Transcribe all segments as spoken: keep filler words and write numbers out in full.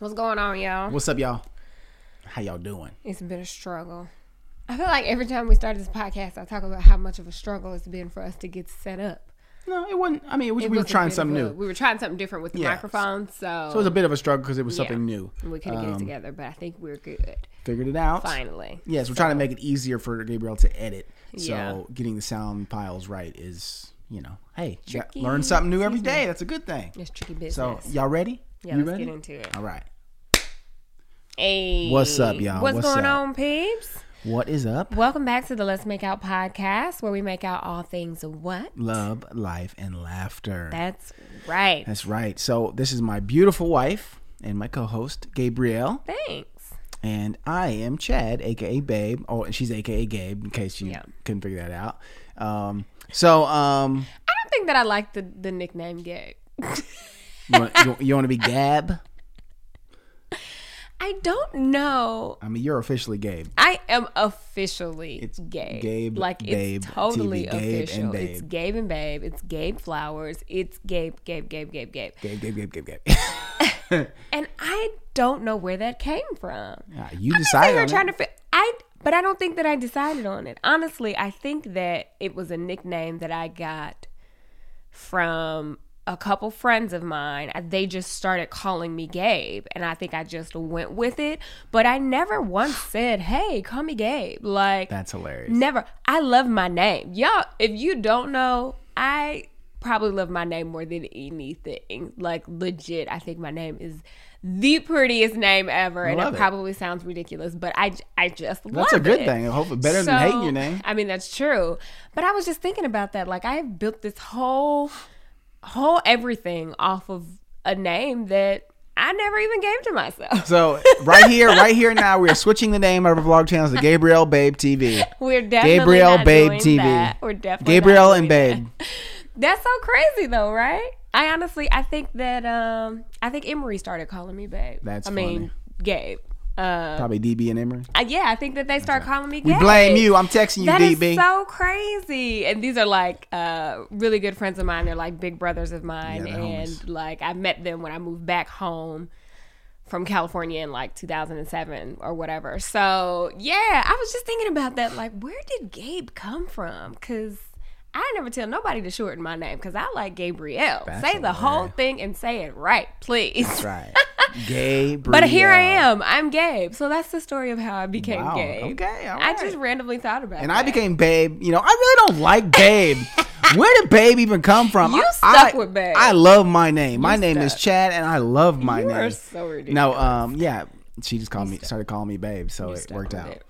What's going on, y'all? What's up, y'all? How y'all doing? It's been a struggle. I feel like every time we start this podcast, I talk about how much of a struggle it's been for us to get set up. No, it wasn't. I mean, we, It we were was a trying bit something of a- new. We were trying something different with the Yeah. microphones, so... So it was a bit of a struggle because it was Yeah. something new. We couldn't get it Um, together, but I think we're good. Figured it out. Finally. Yes, we're trying to make it easier for Gabriel to edit. So Yeah. getting the sound files right is, you know, hey, you got- Tricky. learn something new every Excuse me. day. That's a good thing. It's tricky business. So y'all ready? yeah, you let's ready? get into it. All right. Hey. What's up, y'all? What's, What's going up? on, peeps? What is up? Welcome back to the Let's Make Out podcast, where we make out all things what? Love, life, and laughter. That's right. That's right. So this is my beautiful wife and my co-host, Gabrielle. Thanks. And I am Chad, a k a. Babe. Oh, and she's a k a. Gabe, in case you Yeah. couldn't figure that out. Um, so, um, I don't think that I like the, the nickname Gabe. you want, you, you want to be Gab? I don't know. I mean, you're officially Gabe. I am officially It's Gabe. Gabe, like Babe, it's totally T V, Gabe, official. and Babe. It's Gabe and Babe. It's Gabe Flowers. It's Gabe, Gabe, Gabe, Gabe, Gabe. Gabe, Gabe, Gabe, Gabe, Gabe. And I don't know where that came from. Yeah, you I'm decided on trying it. to fi- I but I don't think that I decided on it. Honestly, I think that it was a nickname that I got from a couple friends of mine. They just started calling me Gabe, and I think I just went with it. But I never once said, "Hey, call me Gabe." Like, That's hilarious. never. I love my name, y'all. If you don't know, I probably love my name more than anything. Like, legit, I think my name is the prettiest name ever, and love it it. probably sounds ridiculous, but I, I just love it. That's a good thing. Hopefully better than So, hating your name. I mean, that's true. But I was just thinking about that. Like, I have built this whole, whole everything off of a name that I never even gave to myself. So right here, right here now, we are switching the name of our vlog channels to Gabriel Babe T V. We're definitely Gabriel not Babe doing T V. that. We're definitely Gabriel not and doing Babe. that. That's so crazy, though, right? I honestly, I think that, um, I think Emery started calling me Babe. That's I mean, Gabe. Uh, Probably D B and Emery. I- yeah, I think that they start calling me We Gabe. blame you. I'm texting you, That D is B. so crazy. And these are like uh, really good friends of mine. They're like big brothers of mine. Yeah, they're and homies. like I met them when I moved back home from California in like two thousand seven or whatever. So yeah, I was just thinking about that. Like, where did Gabe come from? Because I never tell nobody to shorten my name because I like Gabrielle. That's say the whole hilarious. thing and say it right, please. That's right. Gabriel. But here I am. I'm Gabe. So that's the story of how I became Wow. Gabe. Okay, all I right. just randomly thought about it. And I became Babe. You know, I really don't like Babe. Where did Babe even come from? You I, stuck I- with Babe. I love my name. My You name is stuck. Chad, and I love my You name. are so ridiculous. No, um, yeah. She just called me, started calling me Babe, so You it stuck worked with out. it.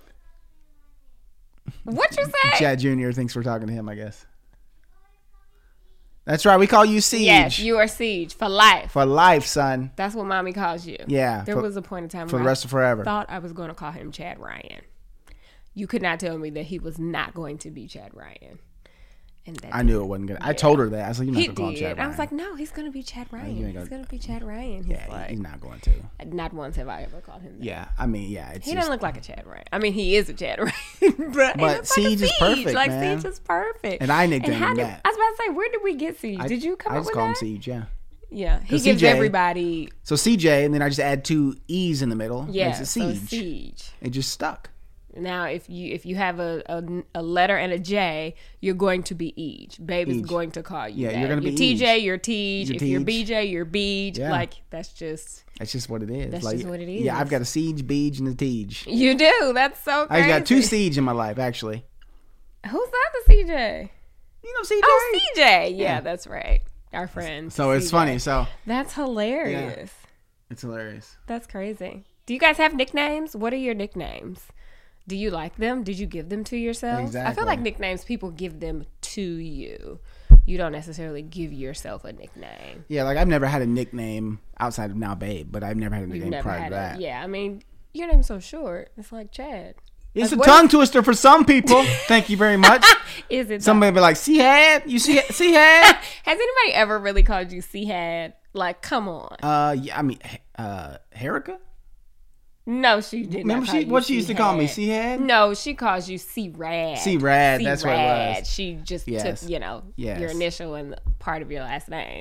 What you say? Chad Junior thinks we're talking to him, I guess. That's right. We call you Siege. Yes, you are Siege for life. For life, son. That's what mommy calls you. Yeah, There for- was a point in time For where the rest of I forever. thought I was going to call him Chad Ryan. You could not tell me that he was not going to be Chad Ryan. And that I knew it wasn't good. I told her that. I was like, you're not he going to call him did. Chad I was Ryan. like, no, he's going to be Chad Ryan. you He's ain't going gonna- to be Chad Ryan. He's yeah, like, he's not going to. not once have I ever called him that. Yeah, I mean, yeah. It's He just, doesn't look like a Chad Ryan. I mean, he is a Chad Ryan, but, he But looks like a Siege is perfect, Like man. Siege is perfect. And I nicknamed how him did- that. I was about to say, where did we get Siege? I- did you come I up just with call that? him Siege, yeah. Yeah, he 'Cause gives C J everybody. So C J, and then I just add two E's in the middle. Yeah, Makes it so Siege. Siege. It just stuck. Now, if you if you have a, a, a letter and a J, you're going to be Eej. Babe is Eej. going to call you. Yeah, that. you're gonna be You're T J, Eej. you're Teej. You're If you're Teej. B J, you're Beej. Yeah. Like, that's just. That's just what it is. That's like, just what it Yeah, is. I've got a Siege, Beej, and a Teej. You do. That's so crazy. I've got two Siege in my life, actually. Who's the other C J? You know C J? Oh, C J. Yeah, Yeah. that's right. Our friend. So it's C J. funny. So That's hilarious. it's hilarious. That's crazy. Do you guys have nicknames? What are your nicknames? Do you like them? Did you give them to yourself? I feel Exactly. like nicknames, people give them to you. You don't necessarily give yourself a nickname. Yeah, like I've never had a nickname outside of now Babe, but I've never had a You've nickname never prior had to that. a, yeah, I mean, your name's so short. It's like Chad. It's Like, a what tongue twister for some people. Thank you very much. Is it? Somebody be like, "See had you see see had." Has anybody ever really called you C-Had? Like, come on. Uh, yeah, I mean, uh, Herica. No, she did Remember not call she you what she used to call me? C-Had. C had. No, she calls you C-Rad. C-Rad, that's what it C-Rad. was. She just Yes. took, you know, Yes. your initial and part of your last name.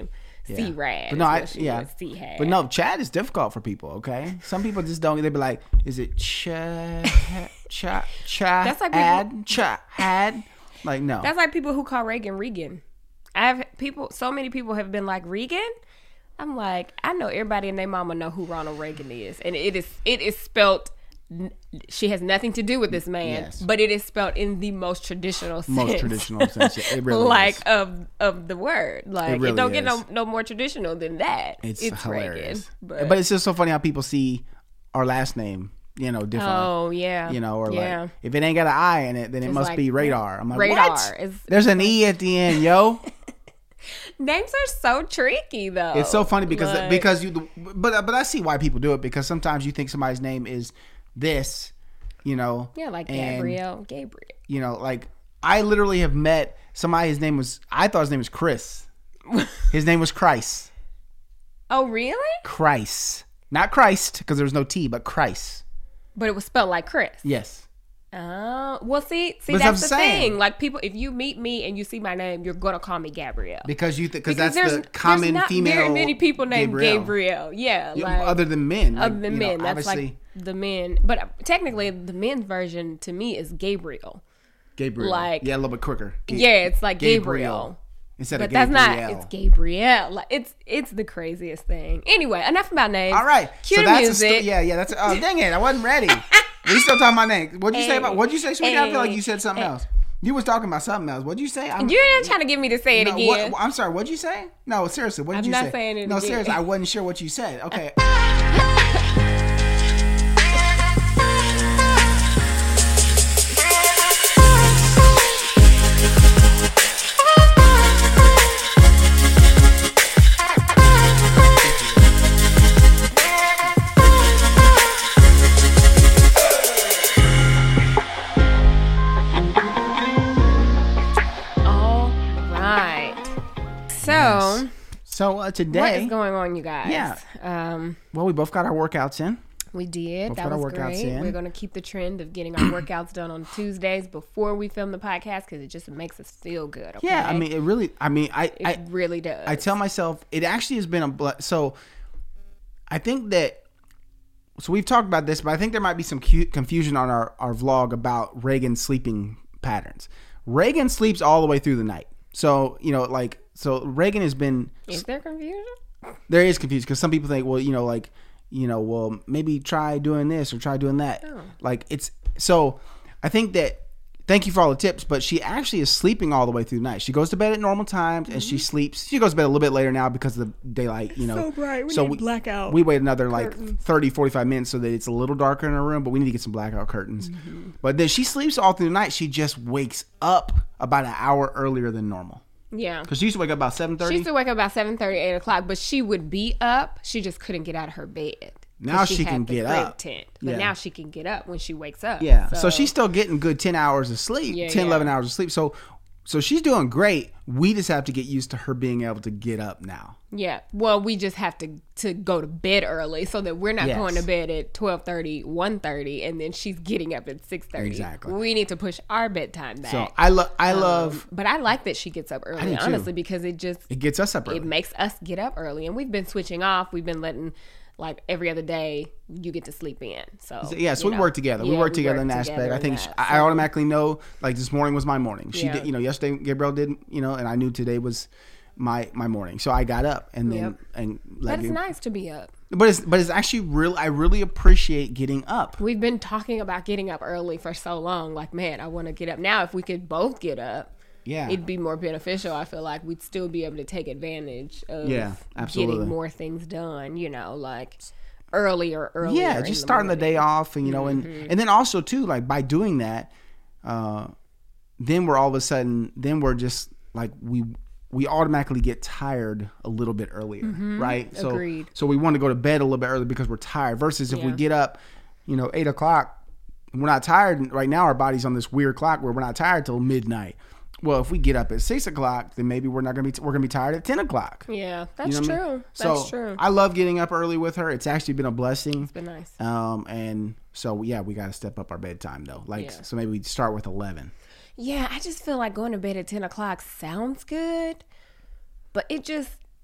Yeah. C-Rad. But no, I, is what she yeah. was, C-Had. But no, Chad is difficult for people. Okay, some people just don't. They be like, "Is it Chad? Chad? Chad? That's like people- Ad? Chad? Like no." That's like people who call Reagan Regan. I've people. So many people have been like Regan. I'm like, I know everybody and their mama know who Ronald Reagan is, and it is it is spelt. She has nothing to do with this man, Yes. but it is spelled in the most traditional sense. Most traditional sense. Yeah, it really like is. of of the word. Like it, really don't get no is. no more traditional than that. It's, Reagan. hilarious. But, But it's just so funny how people see our last name, you know, differently. oh yeah, You know, or yeah. like if it ain't got an I in it, then it It's must like be radar. I'm like, radar what? is- There's an E at the end, yo. Names are so tricky though. It's so funny because Like, because you, but but I see why people do it, because sometimes you think somebody's name is this, you know. yeah, like and, Gabrielle, Gabriel. You know, like I literally have met somebody. His name was I thought his name was Chris. His name was Christ. Oh really? Christ, not Christ, because there was no T, but Christ. But it was spelled like Chris. Yes. Oh, well, see, see, But that's I'm the saying- thing. Like people, if you meet me and you see my name, you're gonna call me Gabrielle. Because you because Because that's the common there's not female. very many people named Gabrielle. Gabrielle. Yeah, Yeah, like other than men. other like, than you know, men. That's obviously, like the men. But uh, technically, the men's version to me is Gabriel. Gabriel. like- yeah, a little bit quicker. Ga- Yeah, it's like Gabriel. Gabriel. Instead But of that's Gabrielle. not. It's Gabrielle. Like it's it's the craziest thing. Anyway, enough about names. All right. Cue so the that's a music. sto- yeah, yeah. That's a, oh dang it! I wasn't ready. We still talking about names. What'd you say about? What'd you say, sweetie? I feel like you said something else. You was talking about something else. What'd you say? I'm, You're not trying to get me to say it no, again. what- I'm sorry. What'd you say? No, seriously. What did I'm you not say? saying it No, again. seriously. I wasn't sure what you said. Okay. All right. So, So uh, what today, is going on, you guys? Yeah. Um, well, we both got our workouts in. we did. Both that got our was workouts great. in. We're going to keep the trend of getting our workouts done on Tuesdays before we film the podcast because it just makes us feel good. Okay? Yeah, I mean, it really. I mean, I, it I, really does. I tell myself it actually has been a ble- so. I think that. So we've talked about this, but I think there might be some cu- confusion on our, our vlog about Reagan's sleeping patterns. Reagan sleeps all the way through the night. So, you know, like, so Reagan has been, Is there confusion? there is confusion because some people think, well, you know, like, you know, well, maybe try doing this or try doing that. Oh. Like, it's, so I think that, thank you for all the tips, but she actually is sleeping all the way through the night. She goes to bed at normal times and she sleeps. She goes to bed a little bit later now because of the daylight, you know. So bright. We need blackout We wait another like curtains. thirty, forty-five minutes so that it's a little darker in her room, but we need to get some blackout curtains. Mm-hmm. But then she sleeps all through the night. She just wakes up about an hour earlier than normal. Yeah. Because she used to wake up about seven She thirty. used to wake up about seven thirty, eight o'clock, but she would be up. She just couldn't get out of her bed. 'Cause Now she had can the get crib up. Tent. But Yeah. now she can get up when she wakes up. Yeah. So, she's still getting good ten hours of sleep, Yeah, ten, yeah. eleven hours of sleep. So so she's doing great. We just have to get used to her being able to get up now. Yeah. Well, we just have to to go to bed early so that we're not Yes. going to bed at twelve thirty, one thirty, and then she's getting up at six thirty. Exactly. We need to push our bedtime back. So I love I Um, love but I like that she gets up do early, too. honestly, because it just it gets us up early. it makes us get up early, and we've been switching off. We've been letting like every other day you get to sleep in. So Yeah, so you we know. work together. we Yeah, work together in that together aspect. I think in she, that, I so- automatically know. Like this morning was my morning. She Yeah. did, you know, yesterday Gabrielle did, you know, and I knew today was my my morning. So I got up and then Yep. and But like, it's nice to be up. but it's but it's actually real. I really appreciate getting up. We've been talking about getting up early for so long. Like, man, I want to get up now. If we could both get up, Yeah, it'd be more beneficial. I feel like we'd still be able to take advantage of Yeah, absolutely. getting more things done, you know, like earlier, earlier. yeah, in just the starting the morning. day off, and you know, and and then also too, like by doing that, uh, then we're all of a sudden, then we're just like we we automatically get tired a little bit earlier, right? So Agreed. so we want to go to bed a little bit early because we're tired. Versus if we Yeah. get up, you know, eight o'clock, and we're not tired. Right now, our body's on this weird clock where we're not tired till midnight. Well, if we get up at six o'clock, then maybe we're not gonna be we're gonna be tired at ten o'clock. Yeah, that's You know what I true. mean? That's so true. I love getting up early with her. It's actually been a blessing. It's been nice. Um, and so yeah, we got to step up our bedtime though. Like, Yeah. so maybe we start with eleven. Yeah, I just feel like going to bed at ten o'clock sounds good, but it just,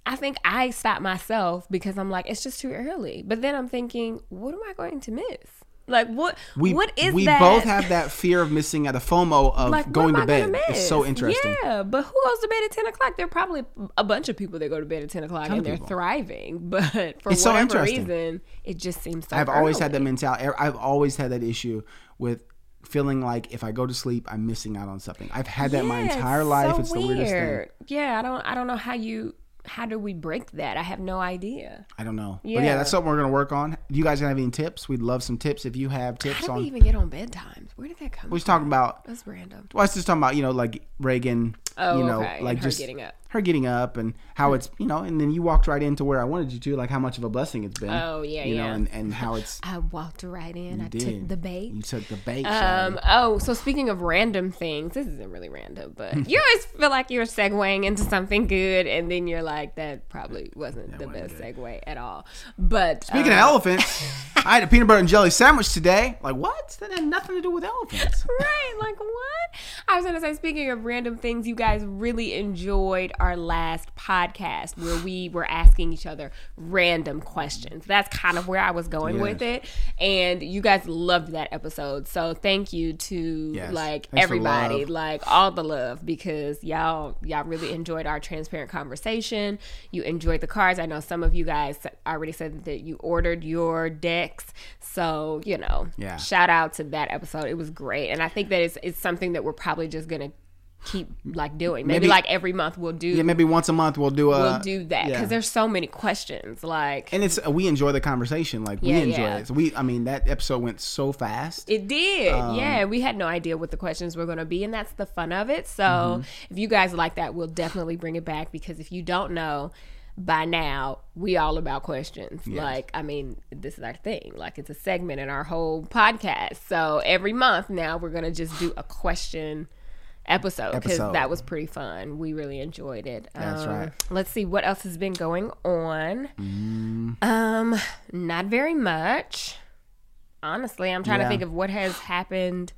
I think I stopped myself because I'm like, it's just too early. But then I'm thinking, what am I going to miss? Like, what we, what is we that? We both have that fear of missing out, the FOMO of like, going to bed. It's so interesting. Yeah, but who goes to bed at ten o'clock? There are probably a bunch of people that go to bed at ten o'clock and they're people. thriving. But for it's so whatever interesting. reason, it just seems so I've early. always had that mentality. I've always had that issue with feeling like if I go to sleep, I'm missing out on something. I've had that yeah, my entire life. So it's the weird. weirdest thing. Yeah, I don't I don't know how you how do we break that? I have no idea. I don't know. Yeah. But yeah, that's something we're going to work on. Do you guys have any tips? We'd love some tips if you have tips How did on. we even get on bedtimes? Where did that come We was from? talking about. That's random. Well, I was just talking about, you know, like Reagan, Oh, you know, okay. like and her just getting up. her getting up and how it's, you know, and then you walked right into where I wanted you to, like how much of a blessing it's been. Oh, yeah, you yeah. know, and, and how it's. I walked right in. You I did. took the bait. You took the bait. Um. Shawty. Oh, so speaking of random things, this isn't really random, but you always feel like you're segueing into something good, and then you're like, that probably wasn't That the wasn't best good. segue at all. But Speaking uh, of elephants, I had a peanut butter and jelly sandwich today. Like, what? That had nothing to do with elephants. right, like what? I was gonna say, speaking of random things, you guys really enjoyed our last podcast where we were asking each other random questions. That's kind of where I was going Yes. with it, and you guys loved that episode. So thank you to Yes. like Thanks for everybody, love. like all the love, because y'all y'all really enjoyed our transparent conversation. You enjoyed the cards. I know some of you guys already said that you ordered your decks. So, you know, Yeah. shout out to that episode. It was great. And I think that it's, it's something that we're probably just going to keep like doing. Maybe, Maybe- like every month we'll do Yeah, maybe once a month we'll do a. we'll do that because yeah. there's so many questions. Like And it's we enjoy the conversation. Like we Yeah, enjoy yeah. it. So we, I mean, that episode went so fast. it did. Um, yeah, we had no idea what the questions were going to be, and that's the fun of it. So Mm-hmm. if you guys like that, we'll definitely bring it back, because if you don't know by now, we all about questions. Yes. Like, I mean, this is our thing. Like, it's a segment in our whole podcast. So every month now we're going to just do a question episode, because Episode. that was pretty fun. We really enjoyed it. That's Um, right. Let's see what else has been going on. Mm. Um, not very much. Honestly, I'm trying Yeah. to think of what has happened.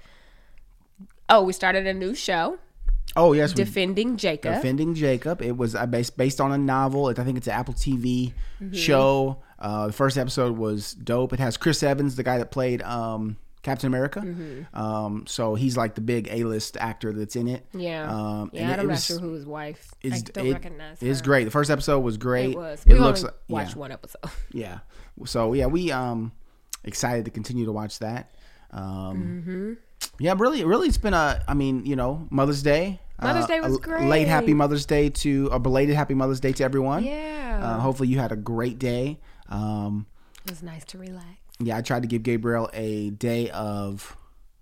Oh, we started a new show, Oh yes, we, Defending Jacob. Defending Jacob. It was uh, based based on a novel. It, I think it's an Apple T V Mm-hmm. show. Uh, the first episode was dope. It has Chris Evans, the guy that played um, Captain America. Mm-hmm. Um, so he's like the big A-list actor that's in it. yeah, Um, yeah. and I'm it not was- sure who his wife. I It's, don't it- recognize. It's her. great. The first episode was great. It was. It We looks only like watched yeah. one episode. Yeah. So yeah, we um excited to continue to watch that. Um, Mm-hmm. Yeah, really, really, it's been a. I mean, you know, Mother's Day. Mother's uh, Day was a great. Late Happy Mother's Day to a belated Happy Mother's Day to everyone. Yeah, Uh, hopefully you had a great day. Um, it was nice to relax. yeah, I tried to give Gabriel a day of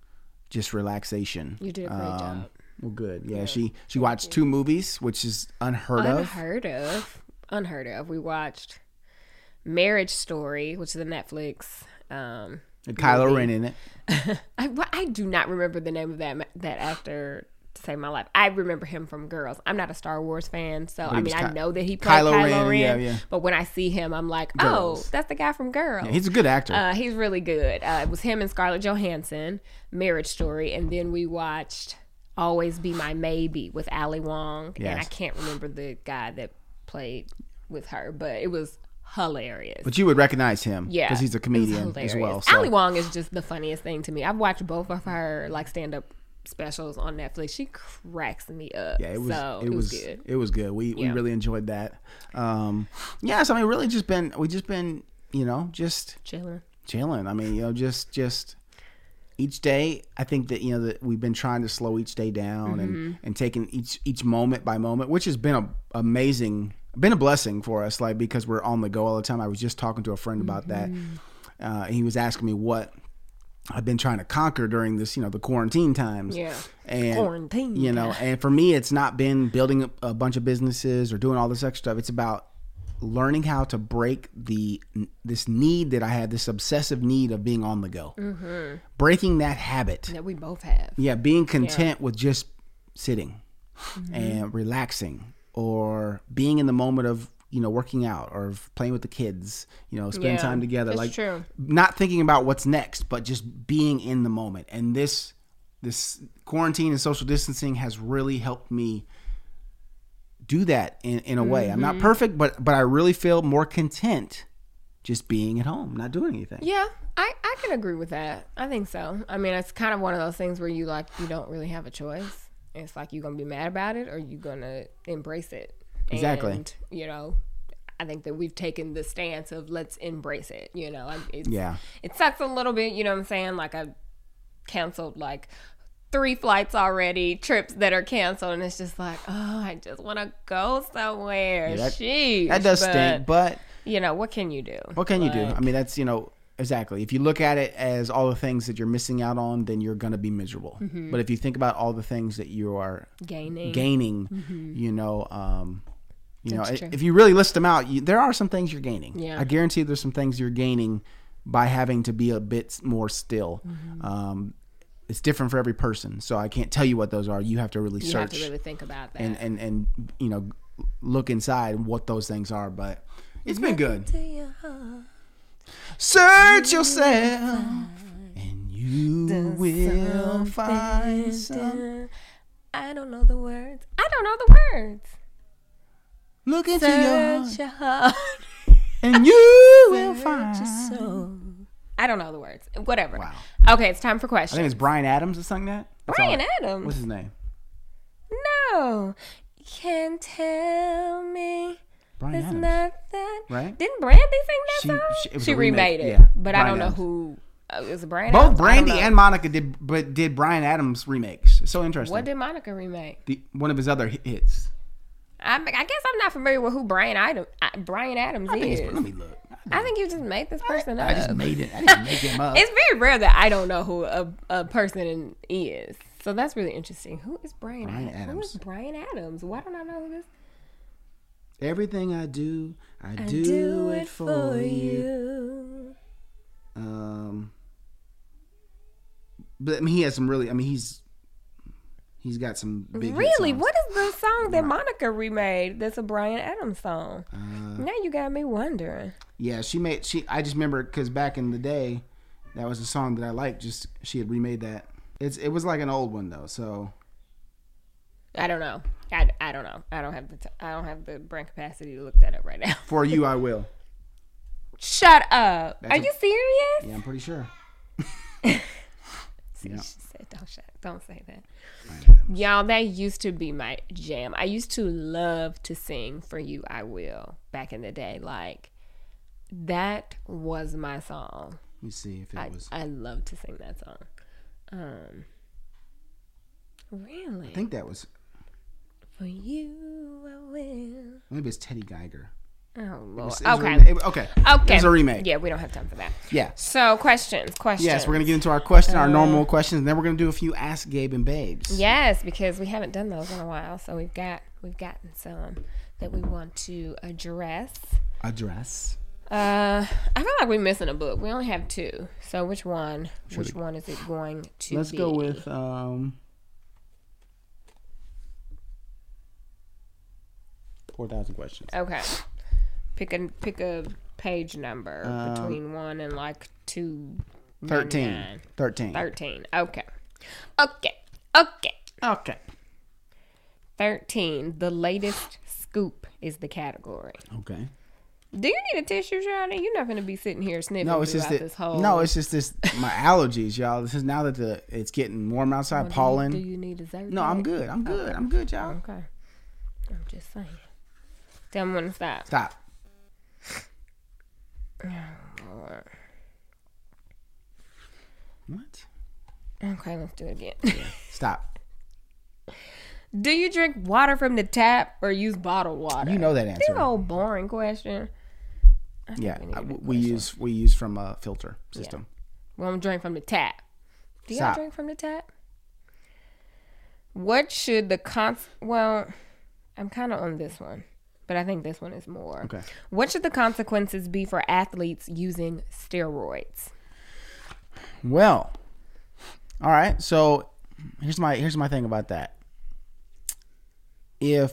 just relaxation. You did a great Um, job. Well, good. Yeah, she she watched two movies, which is unheard of. Unheard of. Unheard of. We watched Marriage Story, which is a Netflix. Um, And Kylo movie. Ren in it. I, well, I do not remember the name of that ma- that actor to save my life. I remember him from Girls. I'm not a Star Wars fan, so I he mean was I Ky- know that he played Kylo Kylo, Ren, Ren. yeah, yeah. But when I see him, I'm like, Girls. oh, that's the guy from Girls. Yeah, he's a good actor. Uh, he's really good. Uh, it was him and Scarlett Johansson, Marriage Story, and then we watched Always Be My Maybe with Ali Wong, and Yes. I can't remember the guy that played with her, but it was hilarious. but you would recognize him, Yeah, because he's a it was comedian as well. hilarious. So. Ali Wong is just the funniest thing to me. I've watched both of her like stand up specials on Netflix. She cracks me up. Yeah, it was. so, it, was, good. It was good. We we Yeah. really enjoyed that. Um, yeah, so I mean, really, just been we just been you know just Chilling. chilling. I mean, you know, just just each day. I think that you know that we've been trying to slow each day down Mm-hmm. and and taking each each moment by moment, which has been a amazing, been a blessing for us. Like because we're on the go all the time. I was just talking to a friend about that. Uh, and he was asking me what I've been trying to conquer during this, you know, the quarantine times. Yeah. And, Quarantine. you know, and for me, it's not been building a, a bunch of businesses or doing all this extra stuff. It's about learning how to break the this need that I had, this obsessive need of being on the go. Mm-hmm. Breaking that habit. That we both have. Yeah, being content with just sitting and relaxing, or being in the moment of, you know, working out or playing with the kids, you know, spending Yeah, time together. that's Like true. not thinking about what's next, but just being in the moment. And this this quarantine and social distancing has really helped me do that in, in a way. Mm-hmm. I'm not perfect, but but I really feel more content just being at home, not doing anything. Yeah, I, I can agree with that. I think so. I mean, it's kind of one of those things where you like you don't really have a choice. It's like you're gonna be mad about it or you're gonna embrace it. Exactly. And, you know, I think that we've taken the stance of let's embrace it. You know, it's, yeah, it sucks a little bit. You know what I'm saying? Like I canceled like three flights already, trips that are canceled, and it's just like, oh, I just want to go somewhere. Yeah, that, Sheesh, that does but, stink, but you know, what can you do? What can like, you do? I mean, that's, you know, exactly. If you look at it as all the things that you're missing out on, then you're going to be miserable. Mm-hmm. But if you think about all the things that you are gaining, gaining, mm-hmm. you know, um, you that's know, true. If you really list them out, you, there are some things you're gaining. Yeah. I guarantee there's some things you're gaining by having to be a bit more still. Mm-hmm. Um, It's different for every person, so I can't tell you what those are. You have to really you search. You have to really think about that. And, and, and, you know, look inside what those things are. But it's been good. Search yourself, and you will find some. I don't know the words. I don't know the words. Look into Search your heart, and you will find. Your soul. I don't know the words. Whatever. Wow. Okay, it's time for questions. I think it's Bryan Adams that sung that. That's Bryan all. Adams. What's his name? No. Can't tell me. Bryan it's Adams. Not that. Right? Didn't Brandy sing that she, song? She, it was she a remade remake. it. Yeah. But Bryan I don't know Adams. who. Uh, it was Bryan Both Adams? Brandy and Monica did, but did Bryan Adams remakes. It's so interesting. What did Monica remake? The, one of his other hits. I, I guess I'm not familiar with who Bryan Adams, Bryan Adams I think is. It's, let me look. I think you just made this person up. I just made it. I didn't make him up. It's very rare that I don't know who a, a person is. So that's really interesting. Who is Bryan, Bryan Adams? Adams? Who is Bryan Adams? Why don't I know who this? Everything I do, I, I do, do it it for, for you. you. Um, but I mean, he has some really. I mean, he's he's got some big. Really, what is the song that Monica remade? That's a Bryan Adams song. Uh, now you got me wondering. Yeah, she made. She. I just remember because back in the day, that was a song that I liked. Just she had remade that. It's. It was like an old one though. So. I don't know. I, I don't know. I don't have the t- I don't have the brain capacity to look that up right now. For you, I will. Shut up. That's Are a, you serious? Yeah, I'm pretty sure. See, yeah. She said, don't shut. Don't say that. Right, y'all, that used to be my jam. I used to love to sing For You, I Will back in the day. Like, that was my song. Let me see if it I, was. I love to sing that song. Um, really? I think that was. For You, I Will. Maybe it's Teddy Geiger. Oh, Lord. It was, it okay. Was a, it, okay. Okay. It was a remake. Yeah, we don't have time for that. Yeah. So, questions. Questions. Yes, we're going to get into our question, our uh, normal questions, and then we're going to do a few Ask Gabe and Babes. Yes, because we haven't done those in a while. So, we've got, we've gotten some that we want to address. Address. Uh, I feel like we're missing a book. We only have two. So, which one? Should which we, one is it going to let's be? Let's go with... Um, four thousand questions. Okay. Pick a pick a page number um, between one and like two. Thirteen. Thirteen. Thirteen. Okay. Okay. Okay. Okay. Thirteen. The latest scoop is the category. Okay. Do you need a tissue, Shawty? You're not going to be sitting here sniffing no, it's just that, this whole. No, it's just this. My allergies, y'all. This is now that the it's getting warm outside. Well, pollen. Do you, do you need a Zyrtec? No, I'm good. I'm good. Okay. I'm good, y'all. Okay. I'm just saying. Tell me when to stop. Stop. Oh, Lord. What? Okay, let's do it again. Yeah. Stop. Do you drink water from the tap or use bottled water? You know that answer. This old boring question. Yeah, we, I, we use we use from a filter system. Yeah. Well, I'm drink from the tap. Do y'all Stop. drink from the tap? What should the cons? Well, I'm kind of on this one, but I think this one is more. Okay. What should the consequences be for athletes using steroids? Well, all right. So here's my here's my thing about that. If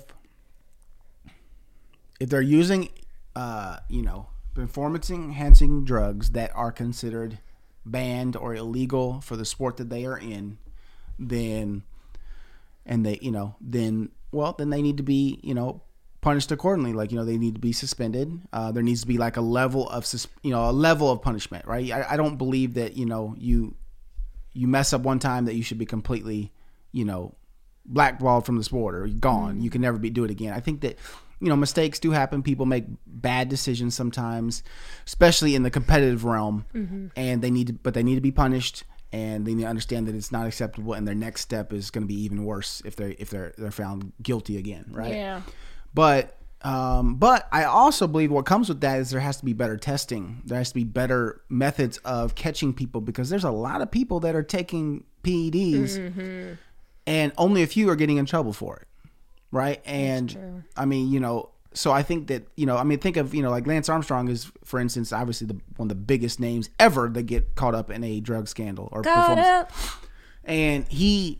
if they're using, uh, you know, performance enhancing drugs that are considered banned or illegal for the sport that they are in, then and they, you know, then well, then they need to be, you know, punished accordingly. Like, you know, they need to be suspended. Uh, there needs to be like a level of, sus- you know, a level of punishment, right? I, I don't believe that, you know, you you mess up one time that you should be completely, you know, blackballed from the sport or gone. Mm. You can never be do it again. I think that, you know, mistakes do happen. People make bad decisions sometimes, especially in the competitive realm, mm-hmm. and they need to, but they need to be punished. And they need to understand that it's not acceptable, and their next step is going to be even worse if they if they're they're found guilty again, right? Yeah. But um, but I also believe what comes with that is there has to be better testing. There has to be better methods of catching people, because there's a lot of people that are taking P E Ds, mm-hmm. and only a few are getting in trouble for it, right? And I mean, you know, so I think that, you know, I mean, think of, you know, like Lance Armstrong is, for instance, obviously the one of the biggest names ever that get caught up in a drug scandal or Caught performance. Up. And he,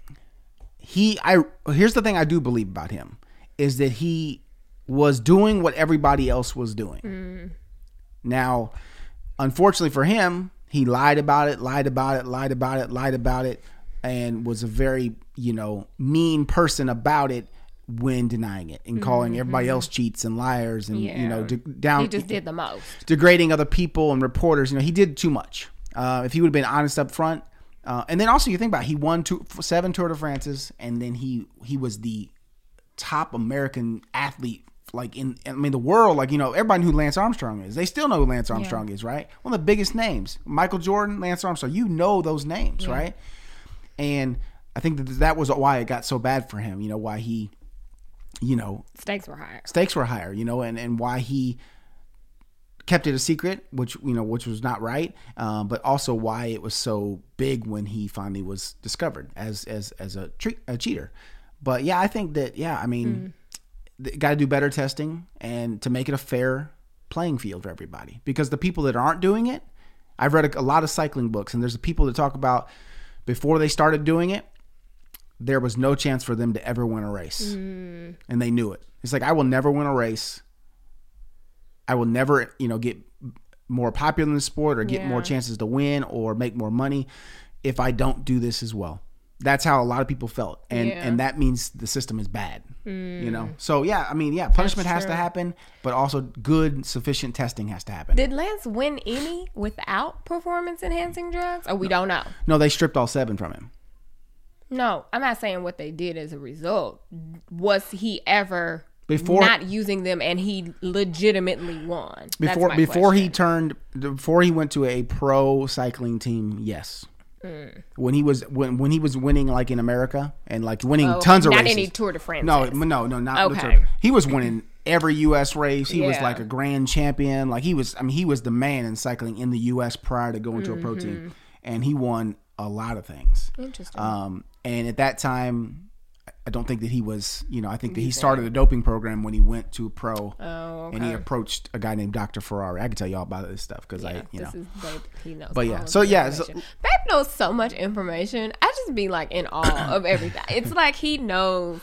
he, I, here's the thing I do believe about him is that he was doing what everybody else was doing. Mm. Now, unfortunately for him, he lied about it, lied about it, lied about it, lied about it, and was a very, you know, mean person about it when denying it and calling mm-hmm. everybody else cheats and liars and, yeah. you know, de- down. He just did the most. Degrading other people and reporters. You know, he did too much. Uh, if he would have been honest up front. Uh, and then also you think about it, he won two, seven Tour de France's, and then he, he was the top American athlete, like in, I mean, the world, like, you know, everybody knew who Lance Armstrong is. They still know who Lance Armstrong yeah. is, right? One of the biggest names. Michael Jordan, Lance Armstrong. You know those names, yeah. right? And I think that that was why it got so bad for him, you know, why he, you know, stakes were higher. Stakes were higher, you know, and, and why he kept it a secret, which, you know, which was not right, um, but also why it was so big when he finally was discovered as as as a, tre- a cheater. But yeah, I think that yeah, I mean, mm. got to do better testing and to make it a fair playing field for everybody, because the people that aren't doing it, I've read a, a lot of cycling books, and there's the people that talk about before they started doing it, there was no chance for them to ever win a race. Mm. And they knew it. It's like, I will never win a race. I will never, you know, get more popular in the sport or get yeah. more chances to win or make more money if I don't do this as well. That's how a lot of people felt. And yeah. and that means the system is bad, mm. you know? So, yeah, I mean, yeah, punishment has to happen, but also good, sufficient testing has to happen. Did Lance win any without performance-enhancing drugs? Or we no. don't know? No, they stripped all seven from him. No, I'm not saying what they did as a result. Was he ever before not using them and he legitimately won? Before before question. he turned before he went to a pro cycling team, yes. Mm. When he was when when he was winning like in America and like winning oh, tons of not races. Not any Tour de France. No, no, no, not okay. Tour. He was winning every U S race. He yeah. was like a grand champion. Like he was I mean he was the man in cycling in the U S prior to going to mm-hmm. a pro team. And he won a lot of things. Interesting. Um, and at that time, I don't think that he was, you know, I think that he started a doping program when he went to pro. Oh, okay. And he approached a guy named Doctor Ferrari. I can tell you all about this stuff because yeah, I, you this know. Is Babe, he knows. But yeah, so yeah. So, Babe knows so much information. I just be like in awe of everything. It's like he knows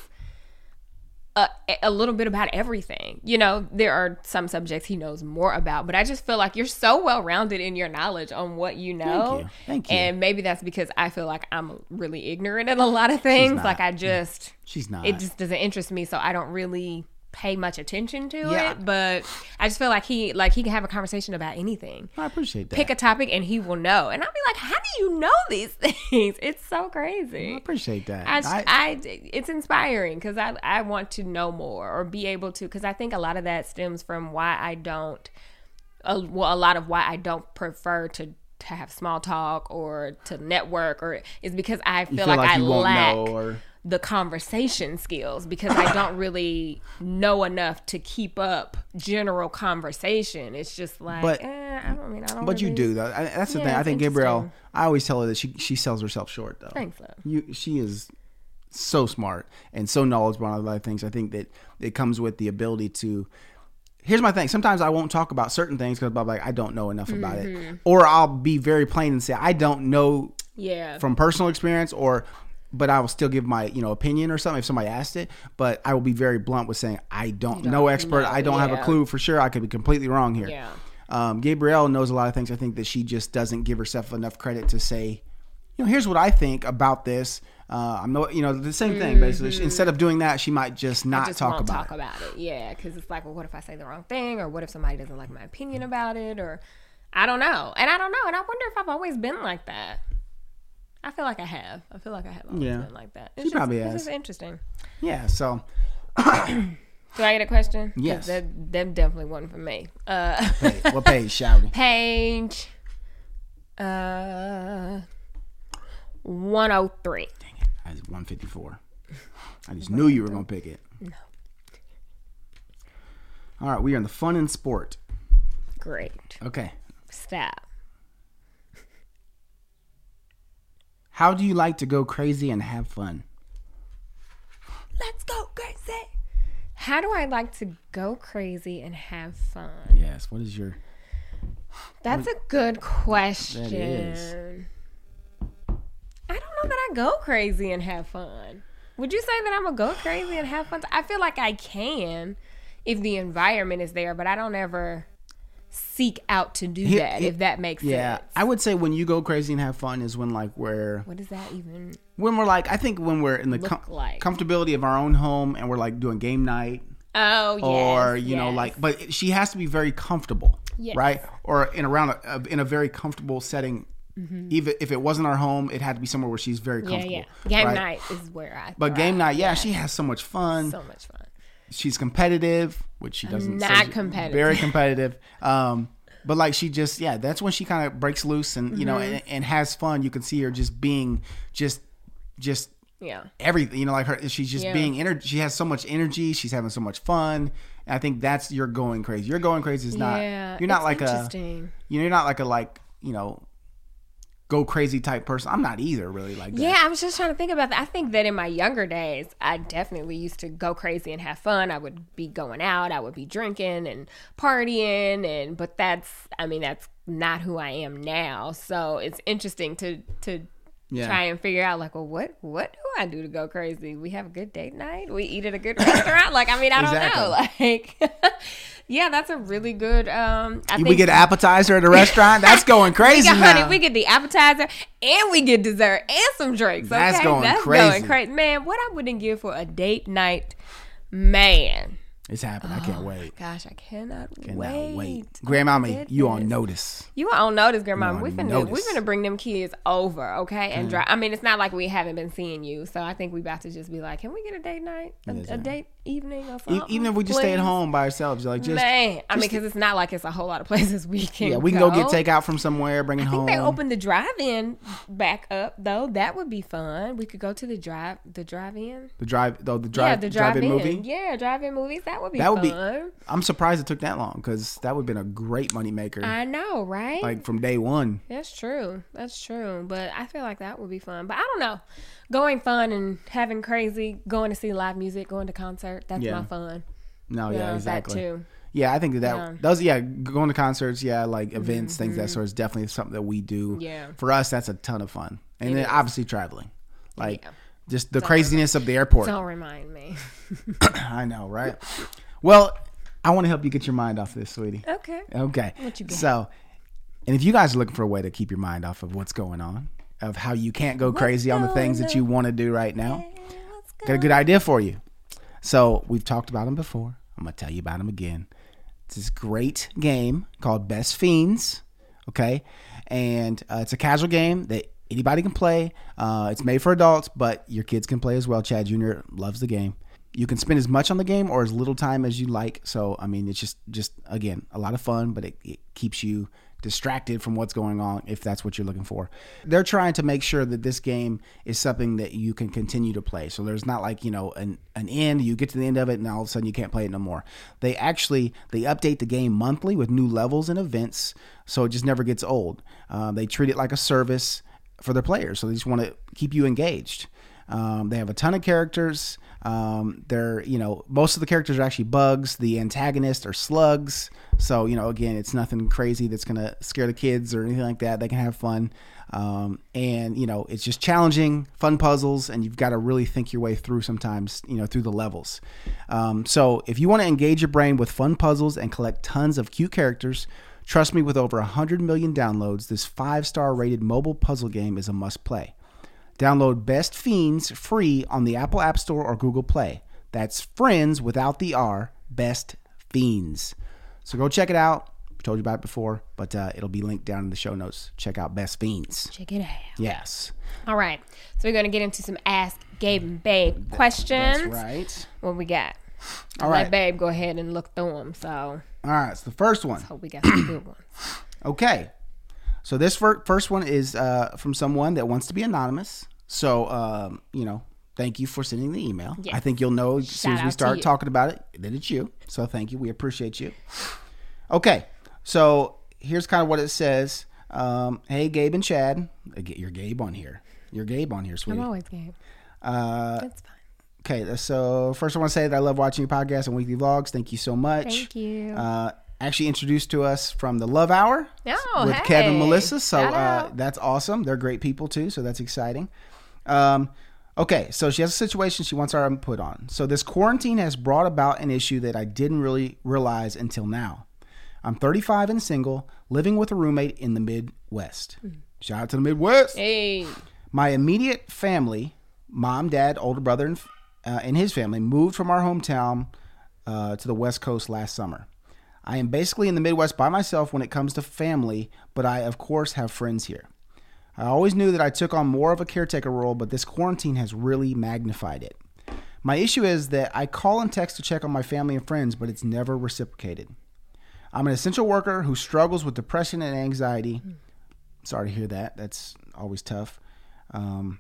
a, a little bit about everything. You know, there are some subjects he knows more about, but I just feel like you're so well-rounded in your knowledge on what you know. Thank you. Thank you. And maybe that's because I feel like I'm really ignorant in a lot of things. Like I just, she's not. It just doesn't interest me, so I don't really pay much attention to yeah. it. But I just feel like he, like he can have a conversation about anything. I appreciate that. Pick a topic and he will know, and I'll be like, "How do you know these things?" It's so crazy. I appreciate that. I, I, I it's inspiring because I, I want to know more or be able to, because I think a lot of that stems from why I don't, uh, well, a lot of why I don't prefer to. to have small talk or to network, or is because I feel, feel like, like I you won't lack know or... the conversation skills because I don't really know enough to keep up general conversation. It's just like, but, eh, I don't mean, I don't But really... you do though. I, that's the yeah, thing. I think Gabrielle, I always tell her that she, she sells herself short though. Thanks, love. You, she is so smart and so knowledgeable on a lot of things. I think that it comes with the ability to, here's my thing. Sometimes I won't talk about certain things because I'm like, I don't know enough about mm-hmm. it. Or I'll be very plain and say, I don't know yeah. from personal experience, or, but I will still give my, you know, opinion or something if somebody asked it. But I will be very blunt with saying, I don't, don't no expert. Know. I don't yeah. have a clue for sure. I could be completely wrong here. Yeah. Um, Gabrielle knows a lot of things. I think that she just doesn't give herself enough credit to say you know, here's what I think about this. Uh, I'm no, you know, the same thing basically. Mm-hmm. Instead of doing that, she might just not I just talk won't about talk it. about it. Yeah, because it's like, well, what if I say the wrong thing, or what if somebody doesn't like my opinion about it, or I don't know, and I don't know, and I wonder if I've always been like that. I feel like I have. I feel like I have always yeah. been like that. It's she just, probably it's has. just interesting. Yeah. So. Do I get a question? Yes. That, that definitely wasn't for me. Uh, Page. What page, Shouty? Page uh, one oh three. Dang it. I was one fifty-four. I just knew you were going to pick it. No. All right. We are in the fun and sport. Great. Okay. Stop. How do you like to go crazy and have fun? Let's go crazy. How do I like to go crazy and have fun? Yes. What is your... That's a good question. That is. I don't know that I go crazy and have fun. Would you say that I'm going to go crazy and have fun? I feel like I can if the environment is there, but I don't ever seek out to do Here- that, it- if that makes Yeah. sense. I would say when you go crazy and have fun is when like we're... What does that even When we're like... I think when we're in the look com- like? comfortability of our own home and we're like doing game night. Oh, yes. Or, you know, yes. like... But she has to be very comfortable. Yes. Right? Or in around a, in a very comfortable setting. Mm-hmm. Even if it wasn't our home, it had to be somewhere where she's very Yeah, comfortable. yeah. Game right? night is where I But thrive. game night, yeah, Yeah. she has so much fun. So much fun. She's competitive, which she doesn't. Not say she- competitive. Very competitive. Um, but like she just, yeah, that's when she kind of breaks loose and you know Mm-hmm. and, and has fun. You can see her just being, just, just Yeah. everything. You know, like her, she's just Yeah. being energy. She has so much energy. She's having so much fun. And I think that's you're going crazy. You're going crazy is not. Yeah, You're not it's like a. interesting. You know, you're not like a like you know. Go crazy type person. I'm not either really like that. Yeah, I was just trying to think about that. I think that in my younger days, I definitely used to go crazy and have fun. I would be going out, I would be drinking and partying, and but that's, I mean, that's not who I am now. So it's interesting to to Yeah. try and figure out, like, well, what what do I do to go crazy? We have a good date night. We eat at a good restaurant. Like, I mean, I don't know. Like, yeah, that's a really good. Um, I we think get an appetizer at a restaurant. That's going crazy we get, now. honey, we get the appetizer and we get dessert and some drinks. Okay? That's going That's crazy. going crazy. Man, what I wouldn't give for a date night, man. It's happening. I can't wait. Gosh, I cannot, Cannot wait. wait. Oh, Grandmama, you on goodness. notice. You are on notice, grandma. You We on finna notice. we finna bring them kids over, okay? And drive. I mean, it's not like we haven't been seeing you, so I think we about to just be like, can we get a date night, a, Yes, a ma'am. date evening or E- something? Even if we just stay at please? home by ourselves, like just Man, I mean, just- because it's not like it's a whole lot of places we can. yeah, we can go, get takeout from somewhere, bring it I think home. they opened the drive-in back up though. That would be fun. We could go to the drive, the drive-in. the drive, though the Yeah, drive, the drive-in drive-in movie. Yeah, drive-in movies. That would be That would fun. be. I'm surprised it took that long because that would have been a great money maker. I know, right? Like from day one. That's true. That's true. But I feel like that would be fun. But I don't know. Going fun and having crazy, going to see live music, going to concert. That's Yeah. my fun. No, yeah, Yeah, exactly. That too. Yeah, I think that, that Yeah. those yeah going to concerts, yeah, like events, things of that sort is definitely something that we do. Yeah. For us, that's a ton of fun, and It then is. obviously traveling, like Yeah. just the craziness of the airport. Don't remind me. I know, right? Well, I want to help you get your mind off of this, sweetie. Okay. Okay. What you got? So, and if you guys are looking for a way to keep your mind off of what's going on, of how you can't go crazy on the things that you want to do right now, got a good idea for you. So we've talked about them before. I'm gonna tell you about them again. It's this great game called Best Fiends. Okay, and uh, it's a casual game that anybody can play. Uh, it's made for adults, but your kids can play as well. Chad Junior loves the game. You can spend as much on the game or as little time as you like. So, I mean, it's just, just again, a lot of fun, but it, it keeps you distracted from what's going on if that's what you're looking for. They're trying to make sure that this game is something that you can continue to play. So there's not like, you know, an, an end, you get to the end of it and all of a sudden you can't play it no more. They actually, they update the game monthly with new levels and events. So it just never gets old. Uh, they treat it like a service for their players. So they just want to keep you engaged. Um, they have a ton of characters. Um, they're, you know, most of the characters are actually bugs. The antagonists are slugs. So, you know, again, it's nothing crazy that's going to scare the kids or anything like that. They can have fun. Um, and, you know, it's just challenging, fun puzzles, and you've got to really think your way through sometimes, you know, through the levels. Um, so if you want to engage your brain with fun puzzles and collect tons of cute characters, Trust me, with over one hundred million downloads, this five-star rated mobile puzzle game is a must-play. Download Best Fiends free on the Apple App Store or Google Play. That's Friends without the R, Best Fiends. So go check it out. I told you about it before, but uh, it'll be linked down in the show notes. Check out Best Fiends. Check it out. Yes. All right. So we're going to get into some Ask Gabe and Babe questions. That's right. What we got? All I'll right. let Babe go ahead and look through them. So All right. So the first one. hope we got some good ones. Okay. So this fir- first one is uh, from someone that wants to be anonymous. So, um, you know, thank you for sending the email. Yes. I think you'll know as soon Shout as we out to start you. talking about it that it's you. So thank you. We appreciate you. Okay. So here's kind of what it says. Um, hey, Gabe and Chad. You're Gabe on here. You're Gabe on here, sweetie. I'm always Gabe. Uh, That's fine. okay. So first I want to say that I love watching your podcast and weekly vlogs. Thank you so much. Thank you. Uh, actually introduced to us from the Love Hour Oh, with hey. Kevin and Melissa. So Shout uh, out. that's awesome. They're great people too. So that's exciting. Um, okay. So she has a situation she wants our input on. So this quarantine has brought about an issue that I didn't really realize until now. I'm thirty-five and single, living with a roommate in the Midwest. Shout out to the Midwest. Hey. My immediate family, mom, dad, older brother, and, uh, and his family moved from our hometown uh, to the West Coast last summer. I am basically in the Midwest by myself when it comes to family, but I, of course, have friends here. I always knew that I took on more of a caretaker role, but this quarantine has really magnified it. My issue is that I call and text to check on my family and friends, but it's never reciprocated. I'm an essential worker who struggles with depression and anxiety. Sorry to hear that. That's always tough. Um,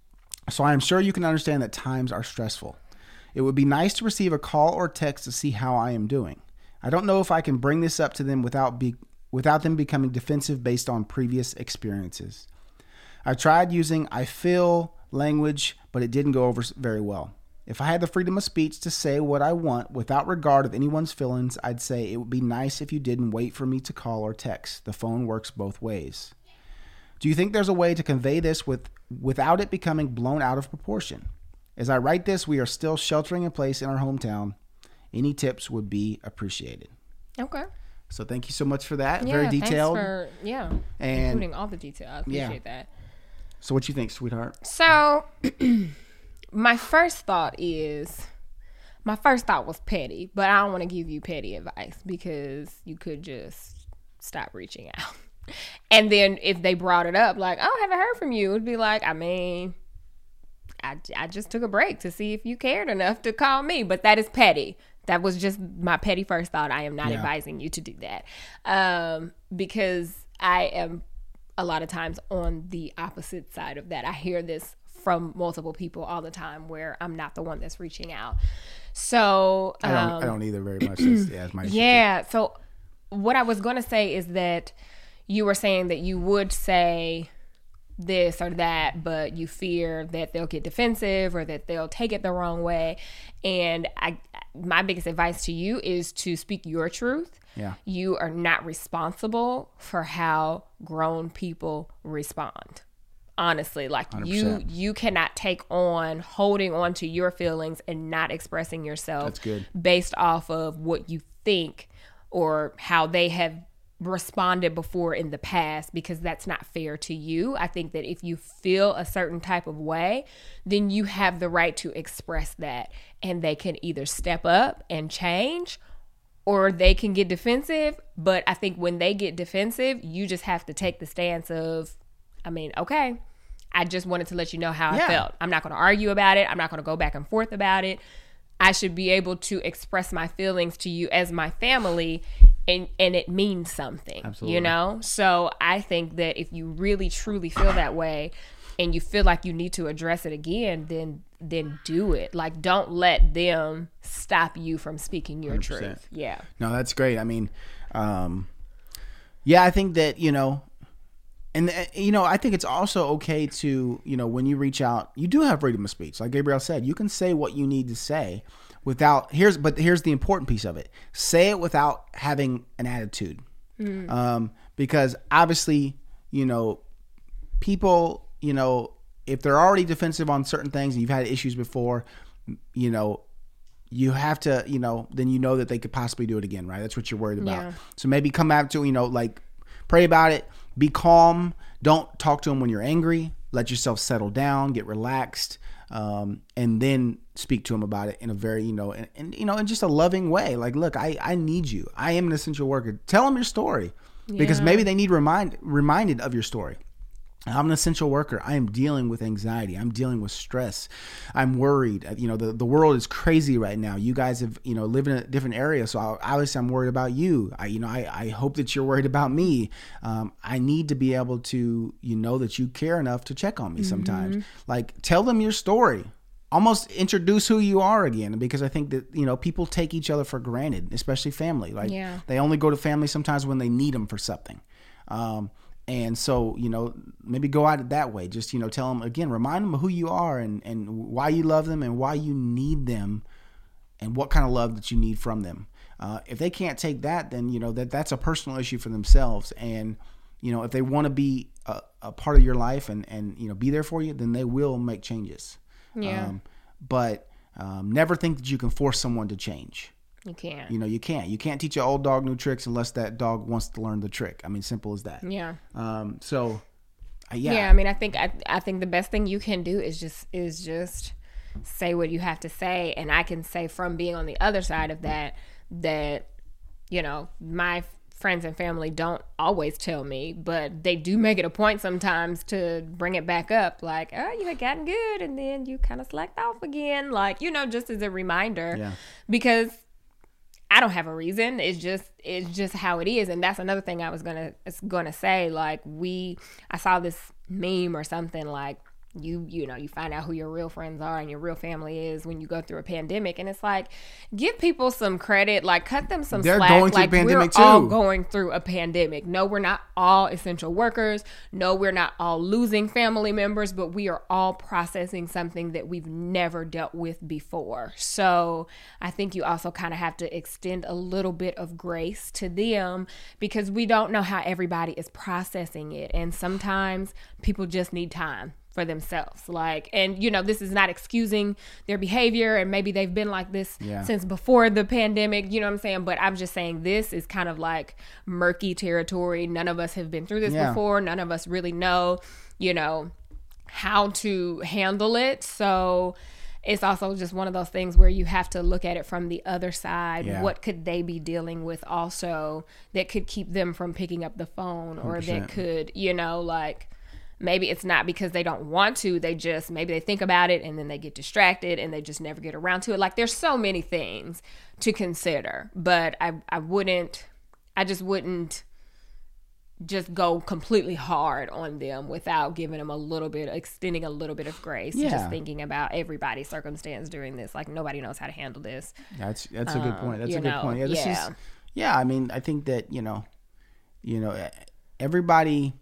so I am sure you can understand that times are stressful. It would be nice to receive a call or text to see how I am doing. I don't know if I can bring this up to them without be, without them becoming defensive based on previous experiences. I tried using I feel language, but it didn't go over very well. If I had the freedom of speech to say what I want without regard of anyone's feelings, I'd say it would be nice if you didn't wait for me to call or text. The phone works both ways. Do you think there's a way to convey this with without it becoming blown out of proportion? As I write this, we are still sheltering in place in our hometown. Any tips would be appreciated. Okay. So thank you so much for that. Yeah, Very detailed. Thanks for, yeah, And- including all the detail. I appreciate Yeah. that. So what you think, sweetheart? So, my first thought is, my first thought was petty, but I don't want to give you petty advice because you could just stop reaching out. And then if they brought it up, like, oh, haven't heard from you, it'd be like, I mean, I, I just took a break to see if you cared enough to call me, but that is petty. That was just my petty first thought. I am not Yeah. advising you to do that um, because I am a lot of times on the opposite side of that. I hear this from multiple people all the time where I'm not the one that's reaching out. So I don't. um, I don't either very much. That's, yeah, that's my issue too. yeah. So what I was going to say is that you were saying that you would say this or that, but you fear that they'll get defensive or that they'll take it the wrong way. And I, my biggest advice to you is to speak your truth. Yeah. You are not responsible for how grown people respond. Honestly, like one hundred you, percent. you cannot take on holding on to your feelings and not expressing yourself That's good. based off of what you think or how they have responded before in the past, because that's not fair to you. I think that if you feel a certain type of way, then you have the right to express that, and they can either step up and change or they can get defensive. But I think when they get defensive, you just have to take the stance of, I mean, okay, I just wanted to let you know how Yeah. I felt. I'm not going to argue about it. I'm not going to go back and forth about it. I should be able to express my feelings to you as my family, and, and it means something, Absolutely. you know? So I think that if you really truly feel that way and you feel like you need to address it again, then then do it. Like, don't let them stop you from speaking your one hundred percent. truth. Yeah. No, that's great. I mean, um, yeah, I think that, you know, and, uh, you know, I think it's also okay to, you know, when you reach out, you do have freedom of speech. Like Gabrielle said, you can say what you need to say without, here's, but here's the important piece of it. Say it without having an attitude. Mm. Um, because obviously, you know, people, you know, if they're already defensive on certain things and you've had issues before, you know, you have to, you know, then you know that they could possibly do it again, right? That's what you're worried about. Yeah. So maybe come out to, you know, like pray about it, be calm. Don't talk to them when you're angry. Let yourself settle down, get relaxed, um, and then speak to them about it in a very, you know, and, and you know, in just a loving way. Like, look, I, I need you. I am an essential worker. Tell them your story because Yeah. maybe they need remind reminded of your story. I'm an essential worker. I am dealing with anxiety. I'm dealing with stress. I'm worried. You know, the, the world is crazy right now. You guys have, you know, live in a different area. So I, obviously I'm worried about you. I, you know, I, I hope that you're worried about me. Um, I need to be able to, you know, that you care enough to check on me sometimes. Mm-hmm. Like, tell them your story. Almost introduce who you are again, because I think that, you know, people take each other for granted, especially family. Like yeah. they only go to family sometimes when they need them for something. Um, And so, you know, maybe go at it that way. Just, you know, tell them, again, remind them of who you are and, and why you love them and why you need them and what kind of love that you need from them. Uh, if they can't take that, then, you know, that that's a personal issue for themselves. And, you know, if they want to be a, a part of your life and, and, you know, be there for you, then they will make changes. Yeah. Um, but um, never think that you can force someone to change. You can't. You know, you can't. You can't teach an old dog new tricks unless that dog wants to learn the trick. I mean, simple as that. Yeah. Um. So, uh, yeah. Yeah. I mean, I think I, I think the best thing you can do is just is just say what you have to say, and I can say from being on the other side of that that, you know, my friends and family don't always tell me, but they do make it a point sometimes to bring it back up. Like, oh, you had gotten good, and then you kind of slacked off again. Like, you know, just as a reminder, Yeah. because I don't have a reason. It's just it's just how it is. And that's another thing I was gonna gonna say. Like we I saw this meme or something like you you know, you find out who your real friends are and your real family is when you go through a pandemic. And it's like, give people some credit, like cut them some They're slack. going through like a pandemic we're all too. going through a pandemic. No, we're not all essential workers. No, we're not all losing family members, but we are all processing something that we've never dealt with before. So I think you also kind of have to extend a little bit of grace to them because we don't know how everybody is processing it. And sometimes people just need time for themselves. Like, and you know, this is not excusing their behavior, and maybe they've been like this yeah. since before the pandemic, you know what I'm saying? But I'm just saying this is kind of like murky territory. None of us have been through this yeah. before. None of us really know, you know, how to handle it. So it's also just one of those things where you have to look at it from the other side. Yeah. What could they be dealing with also that could keep them from picking up the phone, or one hundred percent. that could, you know, like, maybe it's not because they don't want to. They just, maybe they think about it and then they get distracted and they just never get around to it. Like, there's so many things to consider, but I, I wouldn't, I just wouldn't just go completely hard on them without giving them a little bit, extending a little bit of grace. Yeah. Just thinking about everybody's circumstance during this. Like, nobody knows how to handle this. That's, that's a good point. That's you a good know, point. Yeah. This yeah. is, yeah. I mean, I think that, you know, you know, everybody,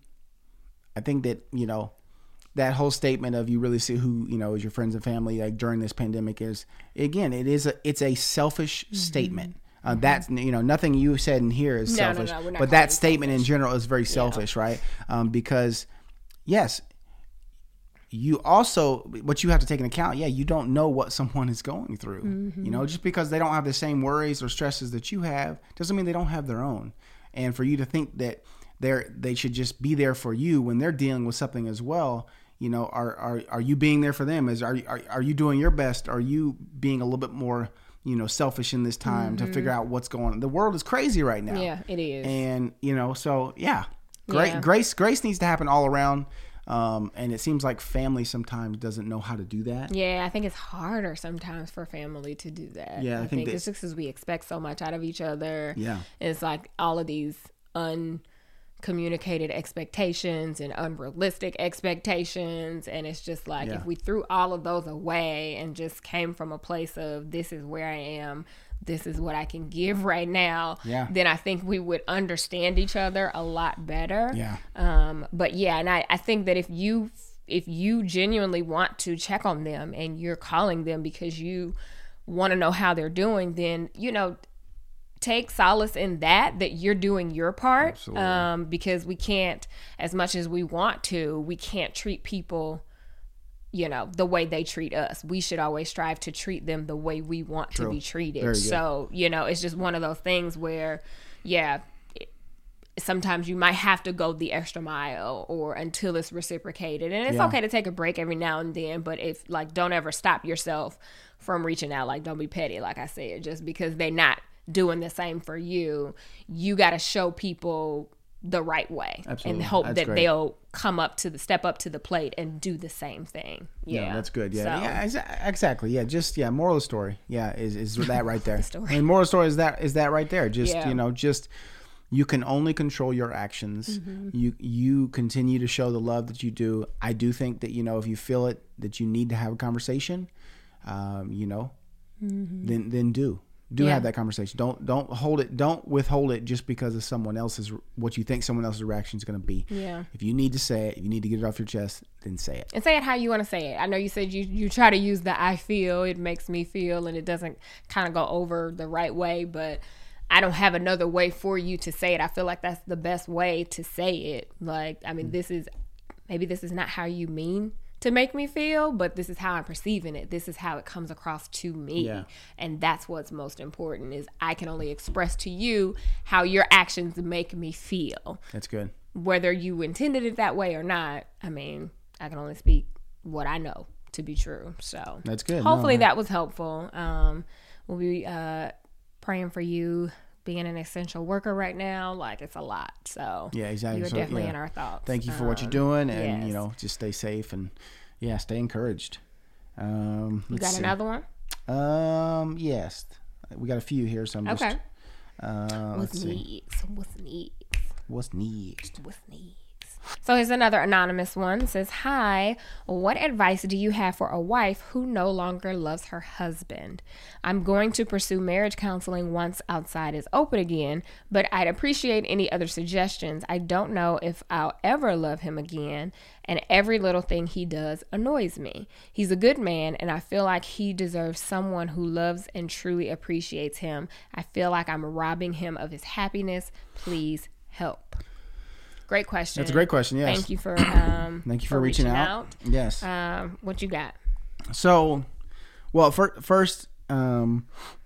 I think that, you know, that whole statement of you really see who, you know, is your friends and family, like during this pandemic is, again, it is a, it's a selfish mm-hmm. statement. Uh, mm-hmm. That's, you know, nothing you said in here is no, selfish, no, no, we're not but that calling statement selfish. in general is very selfish, yeah. right? Um, because yes, you also, what you have to take into account, yeah, you don't know what someone is going through, mm-hmm. you know, just because they don't have the same worries or stresses that you have doesn't mean they don't have their own. And for you to think that they're, they should just be there for you when they're dealing with something as well. You know, are, are, are you being there for them? Is, are, are, are you doing your best? Are you being a little bit more, you know, selfish in this time mm-hmm. to figure out what's going on? The world is crazy right now. Yeah, it is. And, you know, so yeah, great, yeah. grace, grace needs to happen all around. Um, and it seems like family sometimes doesn't know how to do that. Yeah, I think it's harder sometimes for family to do that. Yeah, I, I think, think that, it's just because we expect so much out of each other. Yeah. It's like all of these uncommunicated expectations and unrealistic expectations. And it's just like, yeah. if we threw all of those away and just came from a place of this is where I am, this is what I can give right now, yeah. then I think we would understand each other a lot better. Yeah. Um, but yeah, and I, I think that if you if you genuinely want to check on them and you're calling them because you want to know how they're doing, then, you know, take solace in that, that you're doing your part. Absolutely. Um, because we can't, as much as we want to, we can't treat people you know, the way they treat us. We should always strive to treat them the way we want True. to be treated. Very good. So, you know, it's just one of those things where, yeah, it, sometimes you might have to go the extra mile or until it's reciprocated. And it's Yeah. okay to take a break every now and then, but if, like, don't ever stop yourself from reaching out. Like, don't be petty, like I said, just because they're not doing the same for you. You got to show people the right way. Absolutely. And hope That's that great. they'll come up to the step up to the plate and do the same thing. Yeah, Yeah, that's good. Yeah, So, yeah, exa- exactly. Yeah, just yeah. Moral of the story. Yeah, is is that right there? story. And moral of the story is that is that right there. Just Yeah. you know, just you can only control your actions. You you continue to show the love that you do. I do think that you know if you feel it that you need to have a conversation, um, you know, then then do. Do Yeah. have that conversation. Don't don't hold it. Don't withhold it just because of someone else's what you think someone else's reaction is going to be. Yeah. If you need to say it, if you need to get it off your chest, then say it. And say it how you want to say it. I know you said you, you try to use the I feel, it makes me feel, and it doesn't kind of go over the right way, but I don't have another way for you to say it. I feel like that's the best way to say it. Like, I mean, this is, maybe this is not how you mean to make me feel, but this is how I'm perceiving it. This is how it comes across to me. Yeah. And that's what's most important is I can only express to you how your actions make me feel. That's good. Whether you intended it that way or not, I mean, I can only speak what I know to be true. So That's good. hopefully No, that was helpful. Um, we'll be uh, praying for you being an essential worker right now. Like, it's a lot. So Yeah, exactly. you're So, definitely yeah. in our thoughts. Thank you for what you're Um, doing, and yes. you know, just stay safe and yeah, stay encouraged. Um, You let's got see. another one? Um, yes, we got a few here, so I'm just. Okay. Uh, let's What's see. next? What's next? What's next? What's next? So here's another anonymous one. It says, hi, what advice do you have for a wife who no longer loves her husband? I'm going to pursue marriage counseling once outside is open again, but I'd appreciate any other suggestions. I don't know if I'll ever love him again, and every little thing he does annoys me. He's a good man, and I feel like he deserves someone who loves and truly appreciates him. I feel like I'm robbing him of his happiness. Please help. Great question. That's a great question. Yes. Thank you for um, Thank you for, reaching, out. Yes. Um, what you got? So, well, fir- first, um,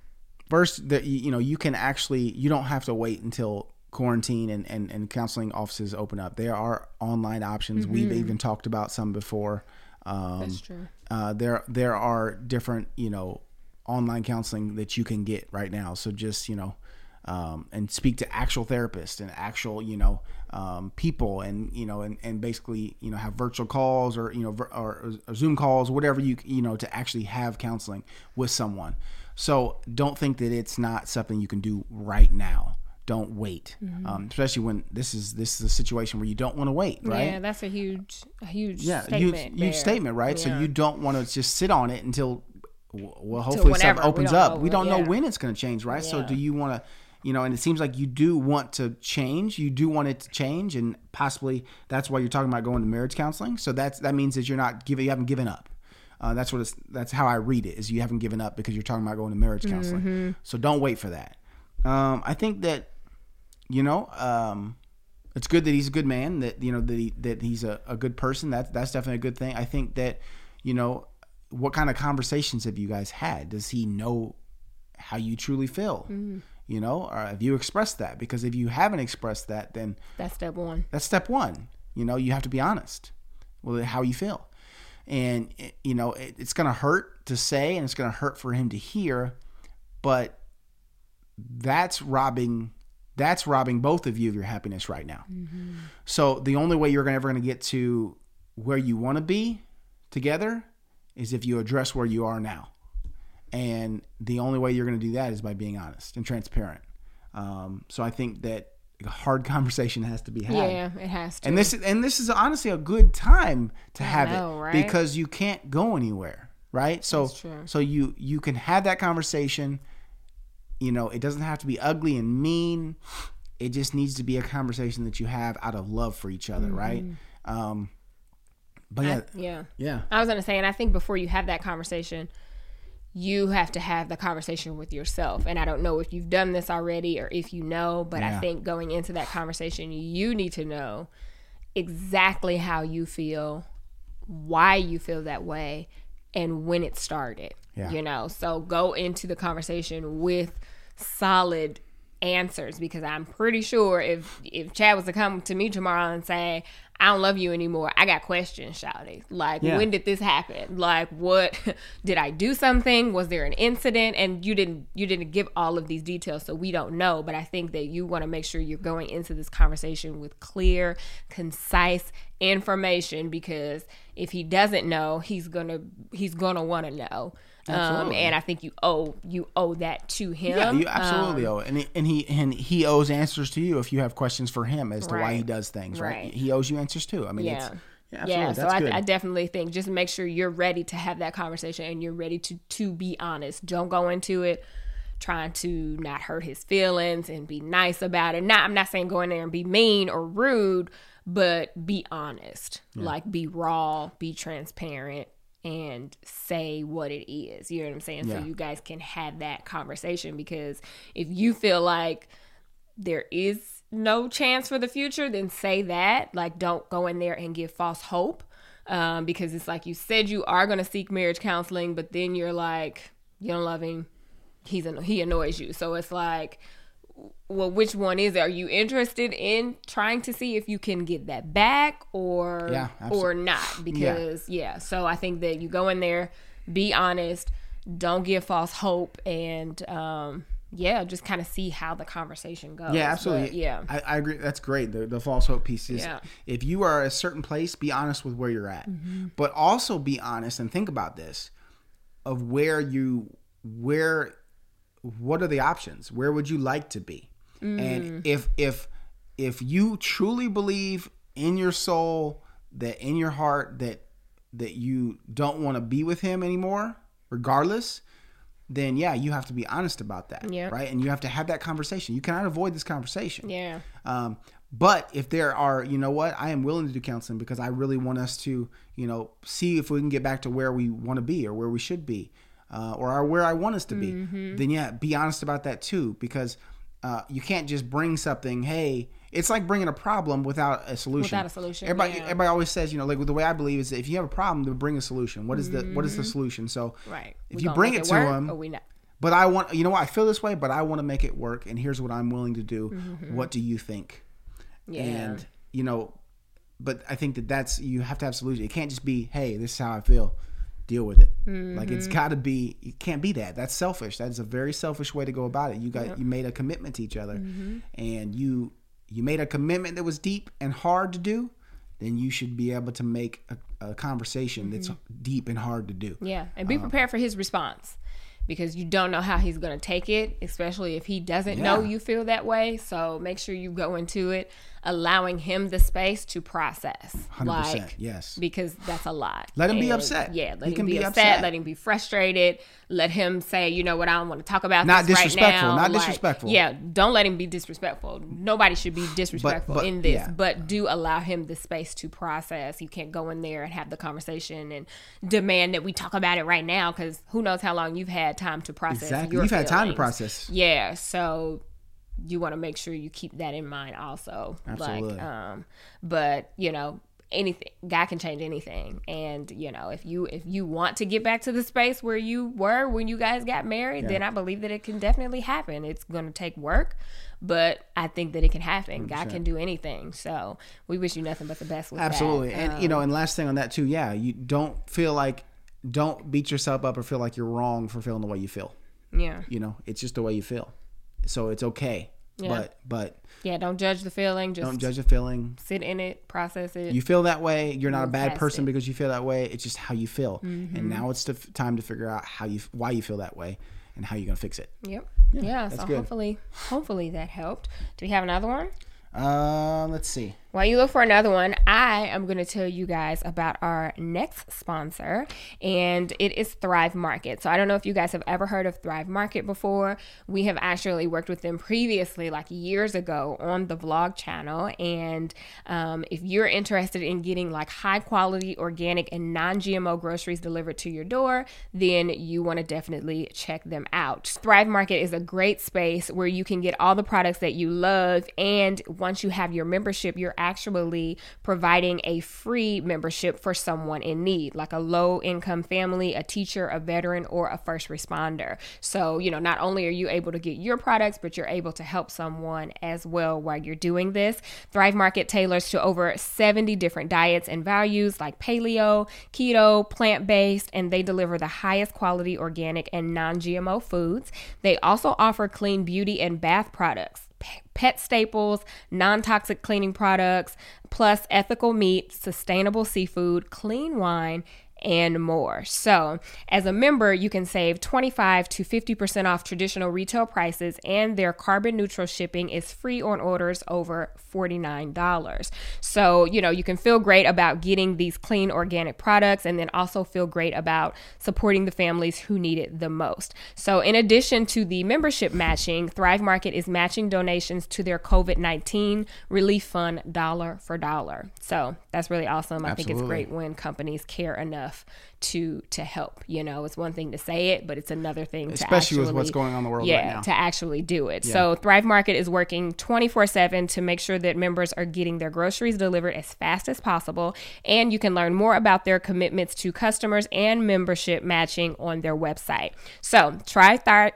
first that you, you know, you can actually you don't have to wait until quarantine and, and, and counseling offices open up. There are online options. Mm-hmm. We've even talked about some before. Um, That's true. Uh, there there are different you know online counseling that you can get right now. So just you know. Um, and speak to actual therapists and actual, you know, um, people and, you know, and, and basically, you know, have virtual calls or, you know, vir- or, or Zoom calls, whatever you, you know, to actually have counseling with someone. So don't think that it's not something you can do right now. Don't wait. Mm-hmm. Um, especially when this is, this is a situation where you don't want to wait, right? Yeah, that's a huge, a huge Yeah. statement. Huge, there. huge statement, right? Yeah. So you don't want to just sit on it until, well, hopefully whenever. stuff We opens don't up. know We when- don't know yeah. when it's going to change, right? So Yeah. do you want to, you know, and it seems like you do want to change. You do want it to change, and possibly that's why you're talking about going to marriage counseling. So that's that means that you're not giving, you haven't given up. Uh, that's what it's, that's how I read it. Is you haven't given up because you're talking about going to marriage counseling. Mm-hmm. So don't wait for that. Um, I think that, you know, um, it's good that he's a good man. That you know that he, that he's a, a good person. That's that's definitely a good thing. I think that, you know, what kind of conversations have you guys had? Does he know how you truly feel? Mm-hmm. You know, or have you expressed that? Because if you haven't expressed that, then That's step one. that's step one. You know, you have to be honest with how you feel. And, it, you know, it, it's going to hurt to say and it's going to hurt for him to hear, but that's robbing, that's robbing both of you of your happiness right now. Mm-hmm. So the only way you're ever going to get to where you want to be together is if you address where you are now. And the only way you're going to do that is by being honest and transparent. Um, so I think that a hard conversation has to be had. Yeah, it has to. And this and this is honestly a good time to I have know, it right? because you can't go anywhere, right? So That's true. so you you can have that conversation. You know, it doesn't have to be ugly and mean. It just needs to be a conversation that you have out of love for each other, mm-hmm. right? Um, but yeah, I, yeah, yeah. I was gonna say, and I think before you have that conversation, you have to have the conversation with yourself. And I don't know if you've done this already or if you know, but Yeah. I think going into that conversation, you need to know exactly how you feel why you feel that way and when it started. Yeah. You know, so go into the conversation with solid answers, because I'm pretty sure if if Chad was to come to me tomorrow and say, I don't love you anymore, I got questions, shawty. Like, Yeah. when did this happen? Like, what did I do something? Was there an incident? And you didn't you didn't give all of these details, so we don't know. But I think that you want to make sure you're going into this conversation with clear, concise information, because if he doesn't know, he's gonna he's gonna want to know. Um, Absolutely. and I think you owe you owe that to him. Yeah, you absolutely Um, owe, and he, and he and he owes answers to you if you have questions for him as to why Right. he does things. Right? Right. He owes you answers too. I mean, Yeah. it's, yeah, Yeah, absolutely. so That's I, good. I definitely think just make sure you're ready to have that conversation and you're ready to to be honest. Don't go into it trying to not hurt his feelings and be nice about it. Not, I'm not saying go in there and be mean or rude, but be honest. Like, be raw, be transparent, and say what it is. You know what I'm saying? Yeah. So you guys can have that conversation, because if you feel like there is no chance for the future, then say that. Like, don't go in there and give false hope, um, because it's like you said you are going to seek marriage counseling, but then you're like, you don't love him, he's an, he annoys you. So it's like, well, which one is it? Are you interested in trying to see if you can get that back, or Yeah, or not? Because yeah. So I think that you go in there, be honest, don't give false hope, and um, yeah, just kind of see how the conversation goes. Yeah, absolutely. But, yeah. I, I agree. That's great. The, the false hope piece is, Yeah. if you are at a certain place, be honest with where you're at, Mm-hmm. but also be honest and think about this of where you, where, what are the options? Where would you like to be? Mm. And if, if, if you truly believe in your soul, that in your heart, that, that you don't want to be with him anymore, regardless, then yeah, you have to be honest about that, Yeah. right? And you have to have that conversation. You cannot avoid this conversation. Yeah. Um, but if there are, you know what, I am willing to do counseling because I really want us to, you know, see if we can get back to where we want to be or where we should be, uh, or are where I want us to be. Mm-hmm. Then yeah, be honest about that too, because uh, you can't just bring something. Hey, it's like bringing a problem without a solution. Without a solution, Everybody, yeah. everybody always says, you know, like the way I believe is that if you have a problem, then bring a solution. What is the what is the solution? So Right. if We you gonna bring make it to work, him, or we not. but I want, you know what, I feel this way, but I want to make it work, and here's what I'm willing to do. Mm-hmm. What do you think? Yeah. And, you know, but I think that that's, you have to have solution. It can't just be, hey, this is how I feel. Deal with it. Mm-hmm. Like, it's got to be, it can't be that. That's selfish. That is a very selfish way to go about it. You got, Yep. you made a commitment to each other, Mm-hmm. and you, you made a commitment that was deep and hard to do. Then you should be able to make a, a conversation that's deep and hard to do. Yeah, and be prepared for his response, because you don't know how he's going to take it, especially if he doesn't Yeah. know you feel that way. So make sure you go into it allowing him the space to process. one hundred percent. Like, Yes. because that's a lot. Let him be And, upset. Yeah, let He him can be, be upset, upset. Let him be frustrated. Let him say, you know what, I don't want to talk about Not this right disrespectful, now. not Like, disrespectful. Yeah, don't let him be disrespectful. Nobody should be disrespectful but- in this, yeah. but do allow him the space to process. You can't go in there and have the conversation and demand that we talk about it right now, because who knows how long you've had time to process. Exactly. Your You've had time to feelings. process. Yeah, so you want to make sure you keep that in mind also. Absolutely. Like, um, but you know, anything, God can change anything, and you know, if you if you want to get back to the space where you were when you guys got married, Yeah. then I believe that it can definitely happen. It's going to take work, but I think that it can happen. one hundred percent. God can do anything. So we wish you nothing but the best with Absolutely. that. And, Um, you know, and last thing on that too, yeah, you don't feel like, don't beat yourself up or feel like you're wrong for feeling the way you feel. yeah, You know, it's just the way you feel. So it's okay. Yeah. But, but yeah. Don't judge the feeling. Just don't judge the feeling. sit in it, process it. You feel that way. You're not a Move bad past person it. because you feel that way. It's just how you feel. Mm-hmm. And now it's the f- time to figure out how you, why you feel that way and how you're going to fix it. Yep. Yeah. that's so good. hopefully, hopefully that helped. Do we have another one? Uh, let's see. While you look for another one, I am going to tell you guys about our next sponsor, and it is Thrive Market. So I don't know if you guys have ever heard of Thrive Market before. We have actually worked with them previously, like years ago, on the vlog channel. And um, if you're interested in getting like high quality, organic, and non-G M O groceries delivered to your door, then you want to definitely check them out. Thrive Market is a great space where you can get all the products that you love, and once you have your membership, you're actually providing a free membership for someone in need, like a low-income family, a teacher, a veteran, or a first responder. So, you know, not only are you able to get your products, but you're able to help someone as well while you're doing this. Thrive Market tailors to over seventy different diets and values like paleo, keto, plant-based, and they deliver the highest quality organic and non-G M O foods. They also offer clean beauty and bath products, pet staples, non-toxic cleaning products, plus ethical meat, sustainable seafood, clean wine, and more. So as a member, you can save twenty-five to fifty percent off traditional retail prices, and their carbon neutral shipping is free on orders over forty-nine dollars. So, you know, you can feel great about getting these clean organic products and then also feel great about supporting the families who need it the most. So in addition to the membership matching, Thrive Market is matching donations to their COVID nineteen relief fund dollar for dollar. So that's really awesome. I Absolutely. think it's great when companies care enough to to help. You know, it's one thing to say it, but it's another thing to especially actually, with what's going on in the world yeah, right now. to actually do it. Yeah. So Thrive Market is working twenty-four seven to make sure that members are getting their groceries delivered as fast as possible. And you can learn more about their commitments to customers and membership matching on their website. So try Thrive.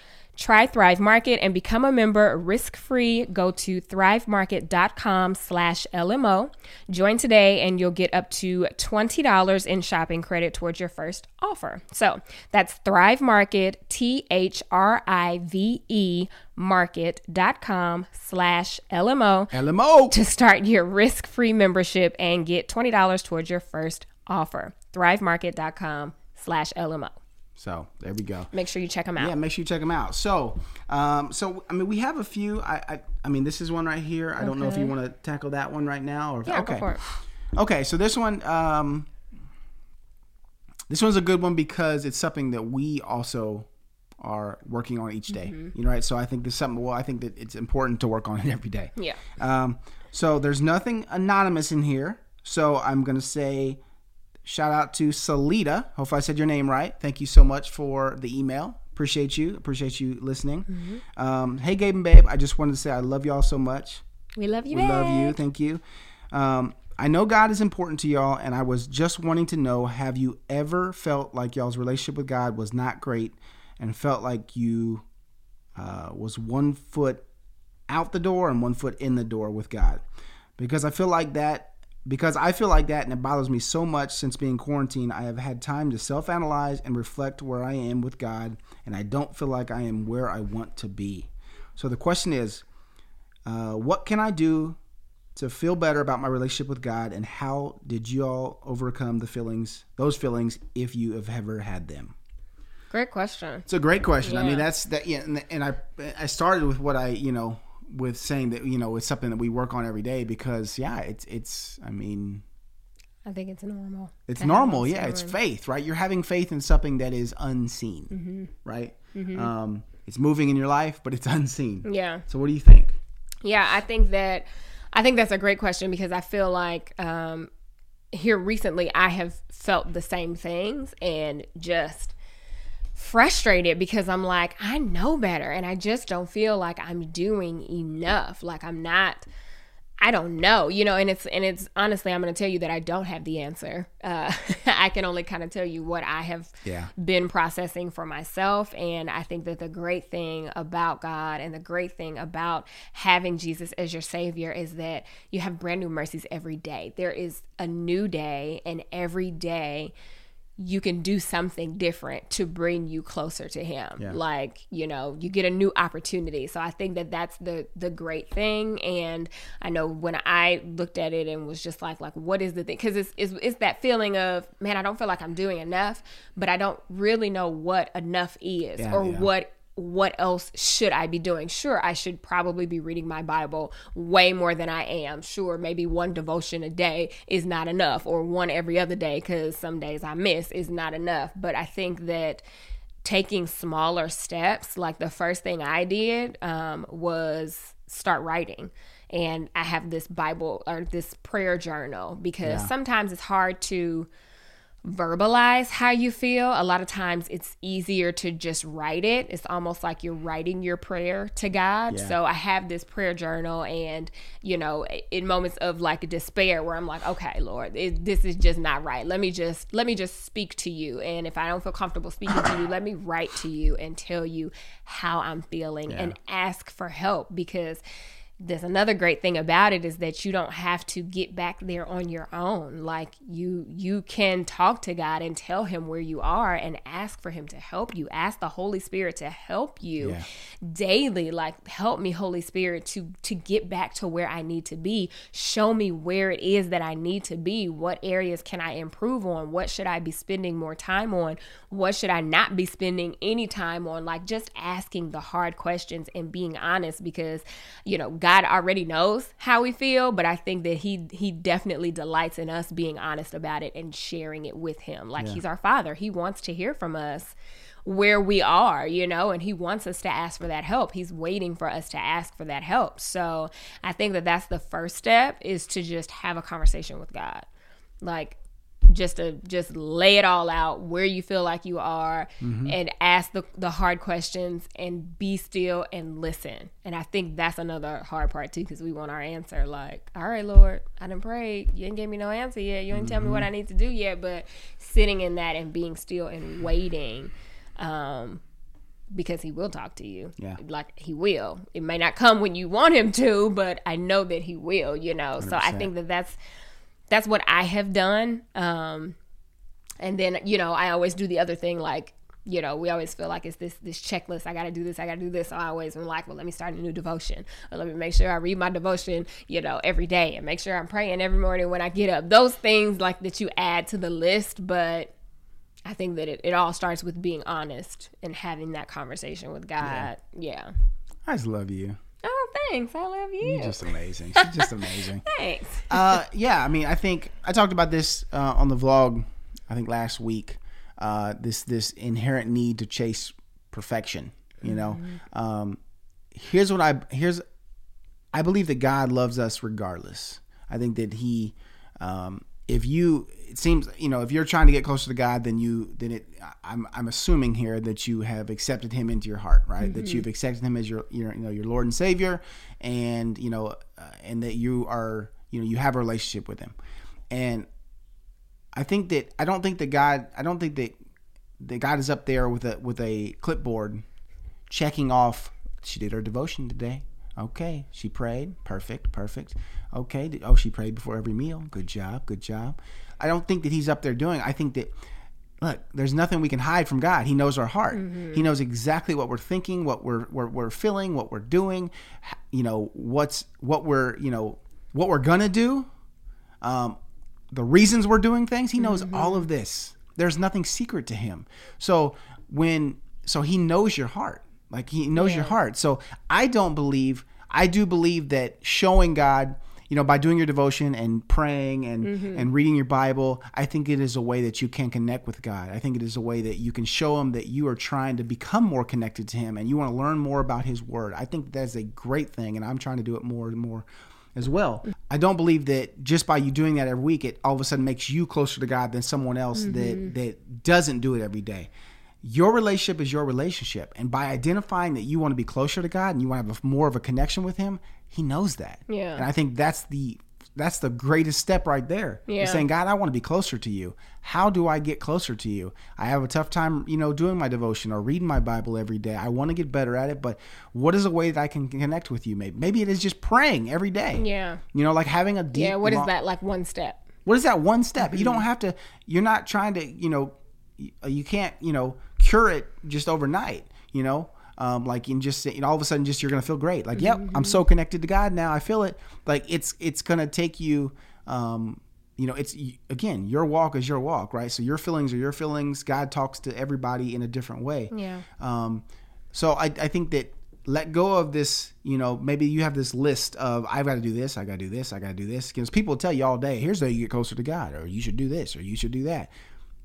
Try Thrive Market and become a member risk-free. Go to thrivemarket.com slash LMO. Join today and you'll get up to twenty dollars in shopping credit towards your first offer. So that's Thrive Market, T H R I V E market.com slash LMO. L M O. To start your risk-free membership and get twenty dollars towards your first offer. thrivemarket.com slash LMO. So there we go. Make sure you check them out. Yeah, make sure you check them out. So, um, so I mean, we have a few. I, I, I mean, this is one right here. I don't know if you want to tackle that one right now, or if, Yeah, okay. go for it. Okay, so this one, um, this one's a good one because it's something that we also are working on each day. Mm-hmm. You know, right? So I think there's something. Well, I think that it's important to work on it every day. Yeah. Um, so there's nothing anonymous in here. So I'm gonna say. Shout out to Salita. Hope I said your name right. Thank you so much for the email. Appreciate you. Appreciate you listening. Mm-hmm. Um, hey, Gabe and Babe. I just wanted to say I love y'all so much. We love you, We babe. love you. Thank you. Um, I know God is important to y'all, and I was just wanting to know, have you ever felt like y'all's relationship with God was not great and felt like you uh, was one foot out the door and one foot in the door with God? Because I feel like that Because I feel like that, and it bothers me so much since being quarantined. I have had time to self-analyze and reflect where I am with God, and I don't feel like I am where I want to be. So the question is, uh, what can I do to feel better about my relationship with God, and how did you all overcome the feelings, those feelings, if you have ever had them? Great question. It's a great question. Yeah. I mean, that's that. Yeah, and, and I I started with what I you know. with saying that, you know, it's something that we work on every day because, yeah, it's, it's, I mean, I think it's normal. it's normal. Yeah. It's faith, right? You're having faith in something that is unseen, mm-hmm. right? Mm-hmm. Um, it's moving in your life, but it's unseen. Yeah. So what do you think? Yeah, I think that, I think that's a great question because I feel like, um, here recently I have felt the same things and just frustrated because I'm like, I know better and I just don't feel like I'm doing enough. Like I'm not, I don't know, you know, and it's, and it's honestly, I'm going to tell you that I don't have the answer. Uh, I can only kind of tell you what I have yeah. been processing for myself. And I think that the great thing about God and the great thing about having Jesus as your savior is that you have brand new mercies every day. There is a new day, and every day you can do something different to bring you closer to him. Yeah. Like, you know, you get a new opportunity. So I think that that's the, the great thing. And I know when I looked at it and was just like, like, what is the thing? Cause it's, it's, it's that feeling of, man, I don't feel like I'm doing enough, but I don't really know what enough is yeah, or yeah. what what else should I be doing? Sure, I should probably be reading my Bible way more than I am. Sure, maybe one devotion a day is not enough, or one every other day, because some days I miss, is not enough. But I think that taking smaller steps, like the first thing I did um, was start writing. And I have this Bible or this prayer journal because Yeah. sometimes it's hard to verbalize how you feel. A lot of times it's easier to just write it. It's almost like you're writing your prayer to God. Yeah. So I have this prayer journal, and, you know, in moments of like despair where I'm like, okay, Lord, it, this is just not right. Let me just, let me just speak to you. And if I don't feel comfortable speaking to you, let me write to you and tell you how I'm feeling Yeah. and ask for help, because there's another great thing about it is that you don't have to get back there on your own. Like you, you can talk to God and tell him where you are and ask for him to help you. Ask the Holy Spirit to help you Yeah. daily. Like, help me, Holy Spirit, to, to get back to where I need to be. Show me where it is that I need to be. What areas can I improve on? What should I be spending more time on? What should I not be spending any time on? Like, just asking the hard questions and being honest, because, you know, God already knows how we feel, but I think that he he definitely delights in us being honest about it and sharing it with him. Like, Yeah. he's our Father. He wants to hear from us where we are, you know, and he wants us to ask for that help. He's waiting for us to ask for that help. So I think that that's the first step, is to just have a conversation with God. Like, just to just lay it all out where you feel like you are, Mm-hmm. and ask the, the hard questions and be still and listen. And I think that's another hard part too, because we want our answer. Like, all right, Lord, I done prayed. You ain't gave me no answer yet. You ain't tell me what I need to do yet. But sitting in that and being still and waiting, um, because he will talk to you. Yeah. Like, he will. It may not come when you want him to, but I know that he will, you know. So I think that that's that's what I have done. Um, and then, you know, I always do the other thing, like, you know, we always feel like it's this this checklist. I got to do this. I got to do this. So I always am like, well, let me start a new devotion. Or let me make sure I read my devotion, you know, every day, and make sure I'm praying every morning when I get up. Those things like that you add to the list. But I think that it, it all starts with being honest and having that conversation with God. Yeah. yeah. I just love you. Oh, thanks. I love you. You're just amazing. She's just amazing. Thanks. uh, yeah, I mean, I think I talked about this uh, on the vlog, I think last week. Uh, this this inherent need to chase perfection. You know, Mm-hmm. um, here's what I here's. I believe that God loves us regardless. I think that He, um, if you, it seems, you know, if you're trying to get closer to God, then you, then it. I'm I'm assuming here that you have accepted Him into your heart, right? Mm-hmm. That you've accepted Him as your, your, you know, your Lord and Savior, and you know, uh, and that you are, you know, you have a relationship with Him, and I think that I don't think that God I don't think that that God is up there with a with a clipboard checking off. She did her devotion today. Okay, she prayed. Perfect, perfect. Okay, did, oh, she prayed before every meal. Good job, good job. I don't think that He's up there doing. I think that, look, there's nothing we can hide from God. He knows our heart. Mm-hmm. He knows exactly what we're thinking, what we're, we're we're feeling, what we're doing. You know what's what we're you know what we're gonna do. Um, the reasons we're doing things. He knows mm-hmm. all of this. There's nothing secret to Him. So when so He knows your heart. Like He knows yeah. your heart. So I don't believe, I do believe that showing God, you know, by doing your devotion and praying and, mm-hmm. and reading your Bible, I think it is a way that you can connect with God. I think it is a way that you can show Him that you are trying to become more connected to Him and you want to learn more about His Word. I think that's a great thing, and I'm trying to do it more and more as well. I don't believe that just by you doing that every week, it all of a sudden makes you closer to God than someone else mm-hmm. that, that doesn't do it every day. Your relationship is your relationship. And by identifying that you want to be closer to God and you want to have a, more of a connection with Him, He knows that. Yeah. And I think that's the that's the greatest step right there. Yeah. You're saying, God, I want to be closer to you. How do I get closer to you? I have a tough time, you know, doing my devotion or reading my Bible every day. I want to get better at it, but what is a way that I can connect with you? Maybe maybe it is just praying every day. Yeah. You know, like having a deep Yeah, what is long, that, like one step? What is that one step? Mm-hmm. You don't have to, you're not trying to, you know, you can't, you know, cure it just overnight, you know, um, like you just, you know, all of a sudden just, you're going to feel great. Like, yep, mm-hmm. I'm so connected to God now. I feel it. Like it's, it's going to take you, um, you know, it's, again, your walk is your walk, right? So your feelings are your feelings. God talks to everybody in a different way. Yeah. Um, so I, I think that let go of this, you know, maybe you have this list of, I've got to do this. I got to do this. I got to do this. Because people will tell you all day, here's how you get closer to God, or you should do this, or you should do that.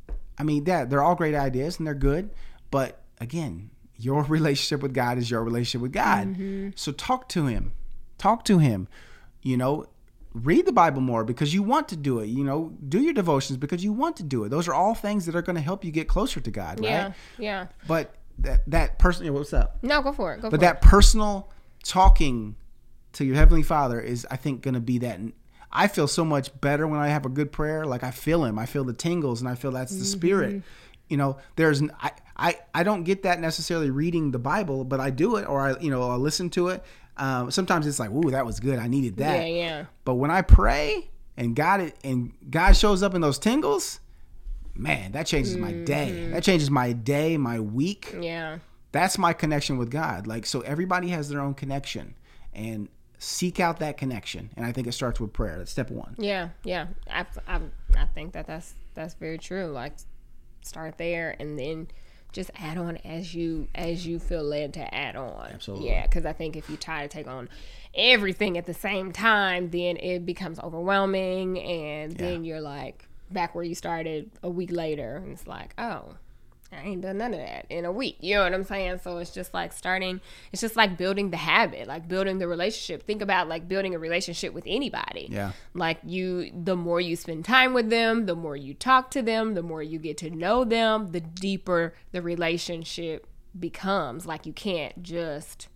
I mean, yeah, they're all great ideas and they're good. But again, your relationship with God is your relationship with God. Mm-hmm. So talk to Him. Talk to Him. You know, read the Bible more because you want to do it. You know, do your devotions because you want to do it. Those are all things that are going to help you get closer to God, right? Yeah, yeah. But that that person, what's up? No, go for it. Go but for that it. personal talking to your Heavenly Father is, I think, going to be that. I feel so much better when I have a good prayer. Like I feel Him. I feel the tingles, and I feel that's the mm-hmm. Spirit. You know, there's I, I I don't get that necessarily reading the Bible, but I do it, or I you know I listen to it. Um, sometimes it's like, ooh, that was good. I needed that. Yeah, yeah. But when I pray and God and God shows up in those tingles, man, that changes mm-hmm. my day. That changes my day, my week. Yeah. That's my connection with God. Like, so everybody has their own connection, and seek out that connection. And I think it starts with prayer. That's step one. Yeah, yeah. I, I, I think that that's that's very true. Like, start there, and then just add on as you as you feel led to add on. Absolutely. Yeah, because I think if you try to take on everything at the same time, then it becomes overwhelming, and yeah. then you're like back where you started a week later, and it's like, oh, I ain't done none of that in a week. You know what I'm saying? So it's just like starting, it's just like building the habit, like building the relationship. Think about like building a relationship with anybody. Yeah. Like you, the more you spend time with them, the more you talk to them, the more you get to know them, the deeper the relationship becomes. Like you can't just,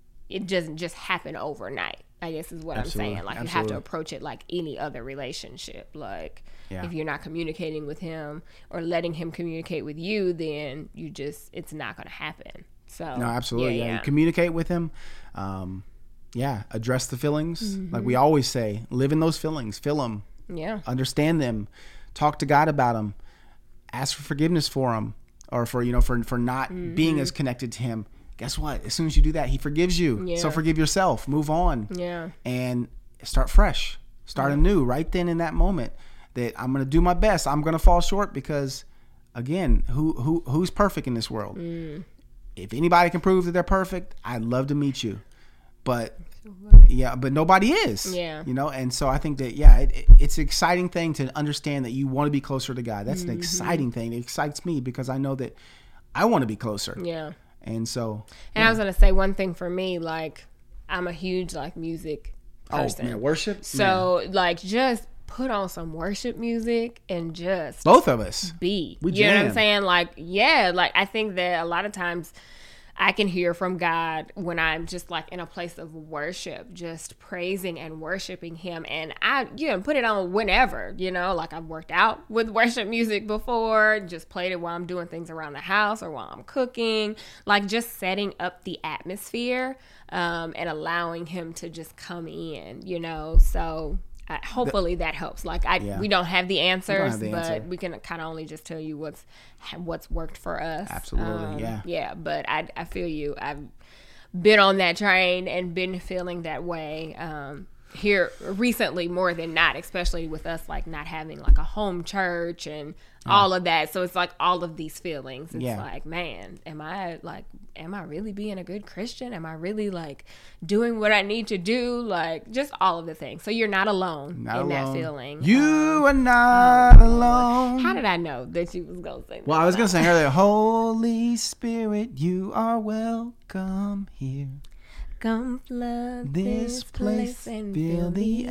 it doesn't just happen overnight, I guess is what Absolutely. I'm saying. Like Absolutely. You have to approach it like any other relationship. Like yeah. if you're not communicating with him or letting him communicate with you, then you just, it's not going to happen. So no, absolutely. Yeah, yeah. yeah. You communicate with him. Um, yeah. Address the feelings. Mm-hmm. Like we always say, live in those feelings, feel them, yeah. understand them, talk to God about them, ask for forgiveness for them, or for, you know, for, for not mm-hmm. being as connected to him. Guess what? As soon as you do that, he forgives you. Yeah. So forgive yourself, move on, yeah, and start fresh, start yeah. anew right then in that moment. That I'm going to do my best. I'm going to fall short because, again, who who who's perfect in this world? Mm. If anybody can prove that they're perfect, I'd love to meet you. But yeah, but nobody is. Yeah, you know, and so I think that yeah, it, it, it's an exciting thing to understand that you want to be closer to God. That's mm-hmm. an exciting thing. It excites me because I know that I want to be closer. Yeah. And so, and yeah. I was gonna say one thing for me, like I'm a huge like music person. Oh man, worship. So man. like just put on some worship music and just both of us be. We you jam. know what I'm saying? Like yeah, like I think that a lot of times I can hear from God when I'm just like in a place of worship, just praising and worshiping him. And I, you know, put it on whenever, you know, like I've worked out with worship music before, just played it while I'm doing things around the house or while I'm cooking, like just setting up the atmosphere um, and allowing him to just come in, you know, so Uh, hopefully that helps. Like I, yeah. we don't have the answers, have the but answer. We can kind of only just tell you what's what's worked for us. Absolutely, um, yeah, yeah. But I, I feel you. I've been on that train and been feeling that way um, here recently more than not, especially with us like not having like a home church and yeah. all of that. So it's like all of these feelings. It's yeah. like, man, am I like, am I really being a good Christian? Am I really like doing what I need to do? Like just all of the things. So you're not alone not in alone. that feeling. You um, are not oh, alone. How did I know that you was going to say that? Well, I was going to say earlier, Holy Spirit, you are welcome here. Come flood this place and feel the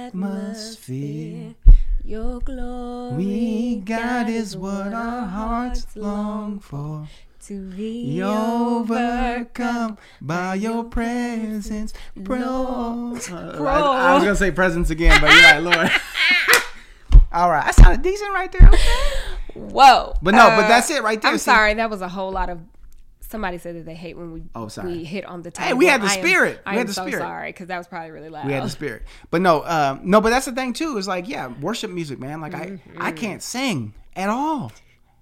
atmosphere. Your glory, God, is what our hearts long for. To be overcome by your presence. Pro. No. Uh, I, I was going to say presence again, but you're right, Lord. All right. I sounded decent right there. Okay. Whoa. But no, uh, but that's it right there. I'm See? sorry. That was a whole lot of... Somebody said that they hate when we oh, sorry. we hit on the table. Hey, we had the I am, spirit. I we am had the so spirit. sorry because that was probably really loud. We had the spirit. But no, um, no, but that's the thing too. Is like, yeah, worship music, man. Like mm-hmm. I, I can't sing at all,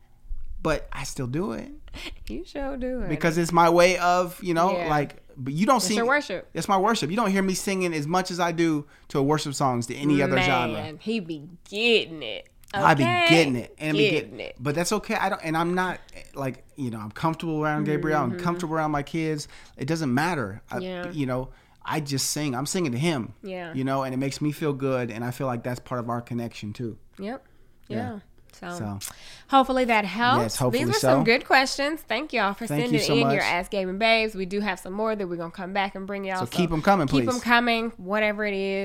but I still do it. You sure do it because it's my way of, you know, yeah. like. But you don't it's see your worship. It's my worship. You don't hear me singing as much as I do to a worship songs to any man, other genre. Man, he be getting it. Okay. I be getting it and getting be getting it. But that's okay. I don't, and I'm not like, you know, I'm comfortable around Gabriel. Mm-hmm. I'm comfortable around my kids. It doesn't matter. I, yeah. You know, I just sing. I'm singing to him. Yeah. You know, and it makes me feel good, and I feel like that's part of our connection too. Yep. Yeah. yeah. So, so hopefully that helps. Yes, hopefully These were so. some good questions. Thank y'all for Thank sending you so in much. your Ask Gabe and Babes. We do have some more that we're gonna come back and bring y'all. So, so keep them coming, please. Keep them coming. Whatever it is.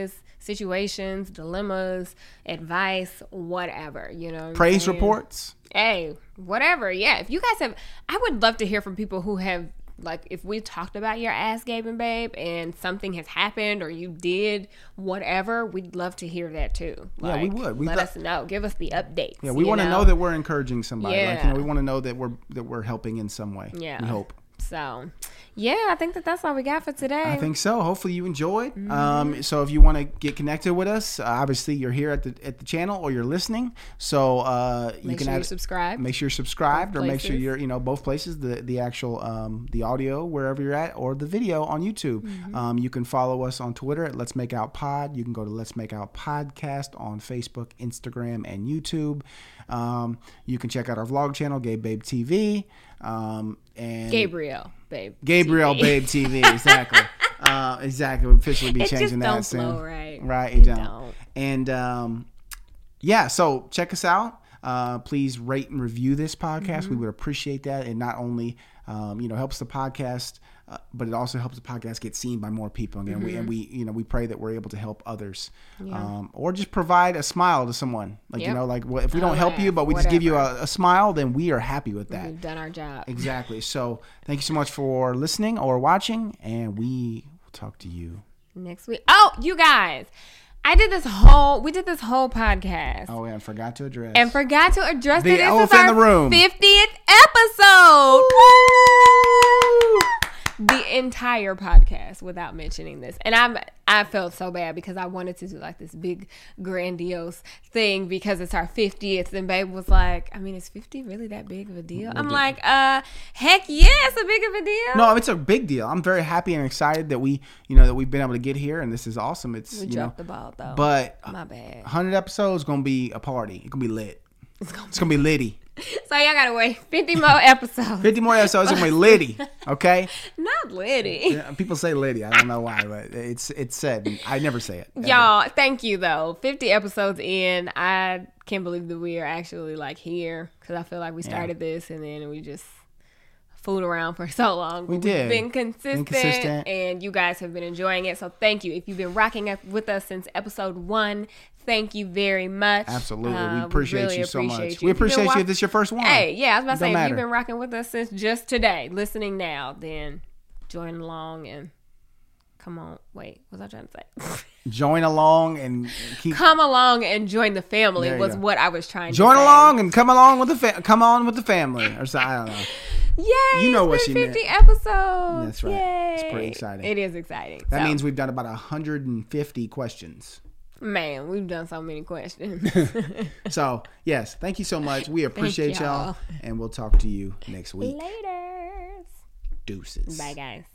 situations, dilemmas, advice, whatever, you know. what Praise I'm saying? reports. Hey, whatever. Yeah, if you guys have, I would love to hear from people who have, like, if we talked about your ass gaping babe and something has happened or you did whatever, we'd love to hear that too. Yeah, we Like, would. We'd let lo- us know. Give us the updates. Yeah, we you want to know? that we're encouraging somebody. Like, you Yeah. know, we want to know that we're that we're helping in some way. Yeah. We hope. So, yeah, I think that that's all we got for today. I think so. Hopefully you enjoyed. Mm-hmm. Um, so if you want to get connected with us, uh, obviously you're here at the at the channel or you're listening. So uh, you Make can sure add, you're subscribed. Make sure you're subscribed, Both or make sure places. you're you know both places. The the actual um, the audio wherever you're at, or the video on YouTube. Mm-hmm. Um, you can follow us on Twitter at Let's Make Out Pod. You can go to Let's Make Out Podcast on Facebook, Instagram, and YouTube. Um, you can check out our vlog channel, Gay Babe T V. Um, and Gabriel, babe. Gabriel T V. Babe T V, exactly. uh, exactly. We'll officially be It just changing that don't soon. flow right. Right, It it don't. don't. And um, yeah, so check us out. Uh, please rate and review this podcast. Mm-hmm. We would appreciate that. It not only um, you know helps the podcast, uh, but it also helps the podcast get seen by more people. And Mm-hmm. we and we you know we pray that we're able to help others, um, or just provide a smile to someone. Like you Yep. know, like what, if we A don't help you, laugh, but we just give you whatever. a, a smile, then we are happy with that. We've done our job. Exactly. So thank you so much for listening or watching, and we will talk to you. Next week. Oh, you guys. I did this whole, we did this whole podcast. Oh, yeah, I forgot to address. And forgot to address The that this is elephant in our the room. fiftieth episode. Woo! The entire podcast without mentioning this. And I'm I felt so bad because I wanted to do like this big grandiose thing because it's our fiftieth, and babe was like, I mean, is fifty really that big of a deal? I'm do- like, uh heck yeah, it's a big of a deal. No, it's a big deal. I'm very happy and excited that we, you know, that we've been able to get here, and this is awesome. It's We you know, dropped the ball though. but My bad. one hundred episodes gonna be a party. It's gonna be lit. It's gonna It's gonna be litty. So y'all gotta wait fifty more episodes. fifty more episodes. It's gonna be litty. Okay. Not Liddy. Yeah, people say litty. I don't know why, but it's it's said. I never say it. ever. Y'all, thank you though. fifty episodes in, I can't believe that we are actually like here because I feel like we started this and then we just fooled around for so long. We But did. We've been consistent, Been consistent. and you guys have been enjoying it. So thank you. If you've been rocking up with us since episode one, thank you very much. Absolutely. Uh, we appreciate really you so appreciate much. you. If We you've been appreciate wa- you if this is your first one. Hey, yeah, I was about to It say, don't if you've matter. been rocking with us since just today, listening now, then join along and come on. Wait, what was I trying to say? Join along and keep Come along and join the family There you was go. what I was trying join to say. along and come along with the fa- come on with the family or so I don't know. Yay! You know it's what been she meant. fifty episodes. That's right. Yay. It's pretty exciting. It is exciting. That So, means we've done about one hundred fifty questions. man, we've done so many questions. So, yes, thank you so much. We appreciate y'all. y'all. And we'll talk to you next week. Later. Deuces. Bye, guys.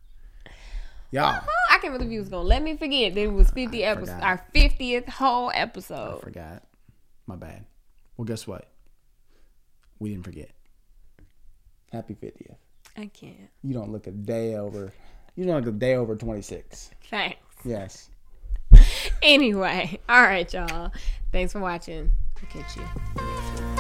Y'all. Oh, I can't believe you was gonna let me forget that it was fifty episodes, forgot. our fiftieth whole I episode. forgot. My bad. Well, guess what? We didn't forget. Happy fiftieth. I can't. You don't look a day over. You don't look a day over twenty-six. Thanks. Yes. Anyway, all right, y'all. Thanks for watching. I'll catch you next week.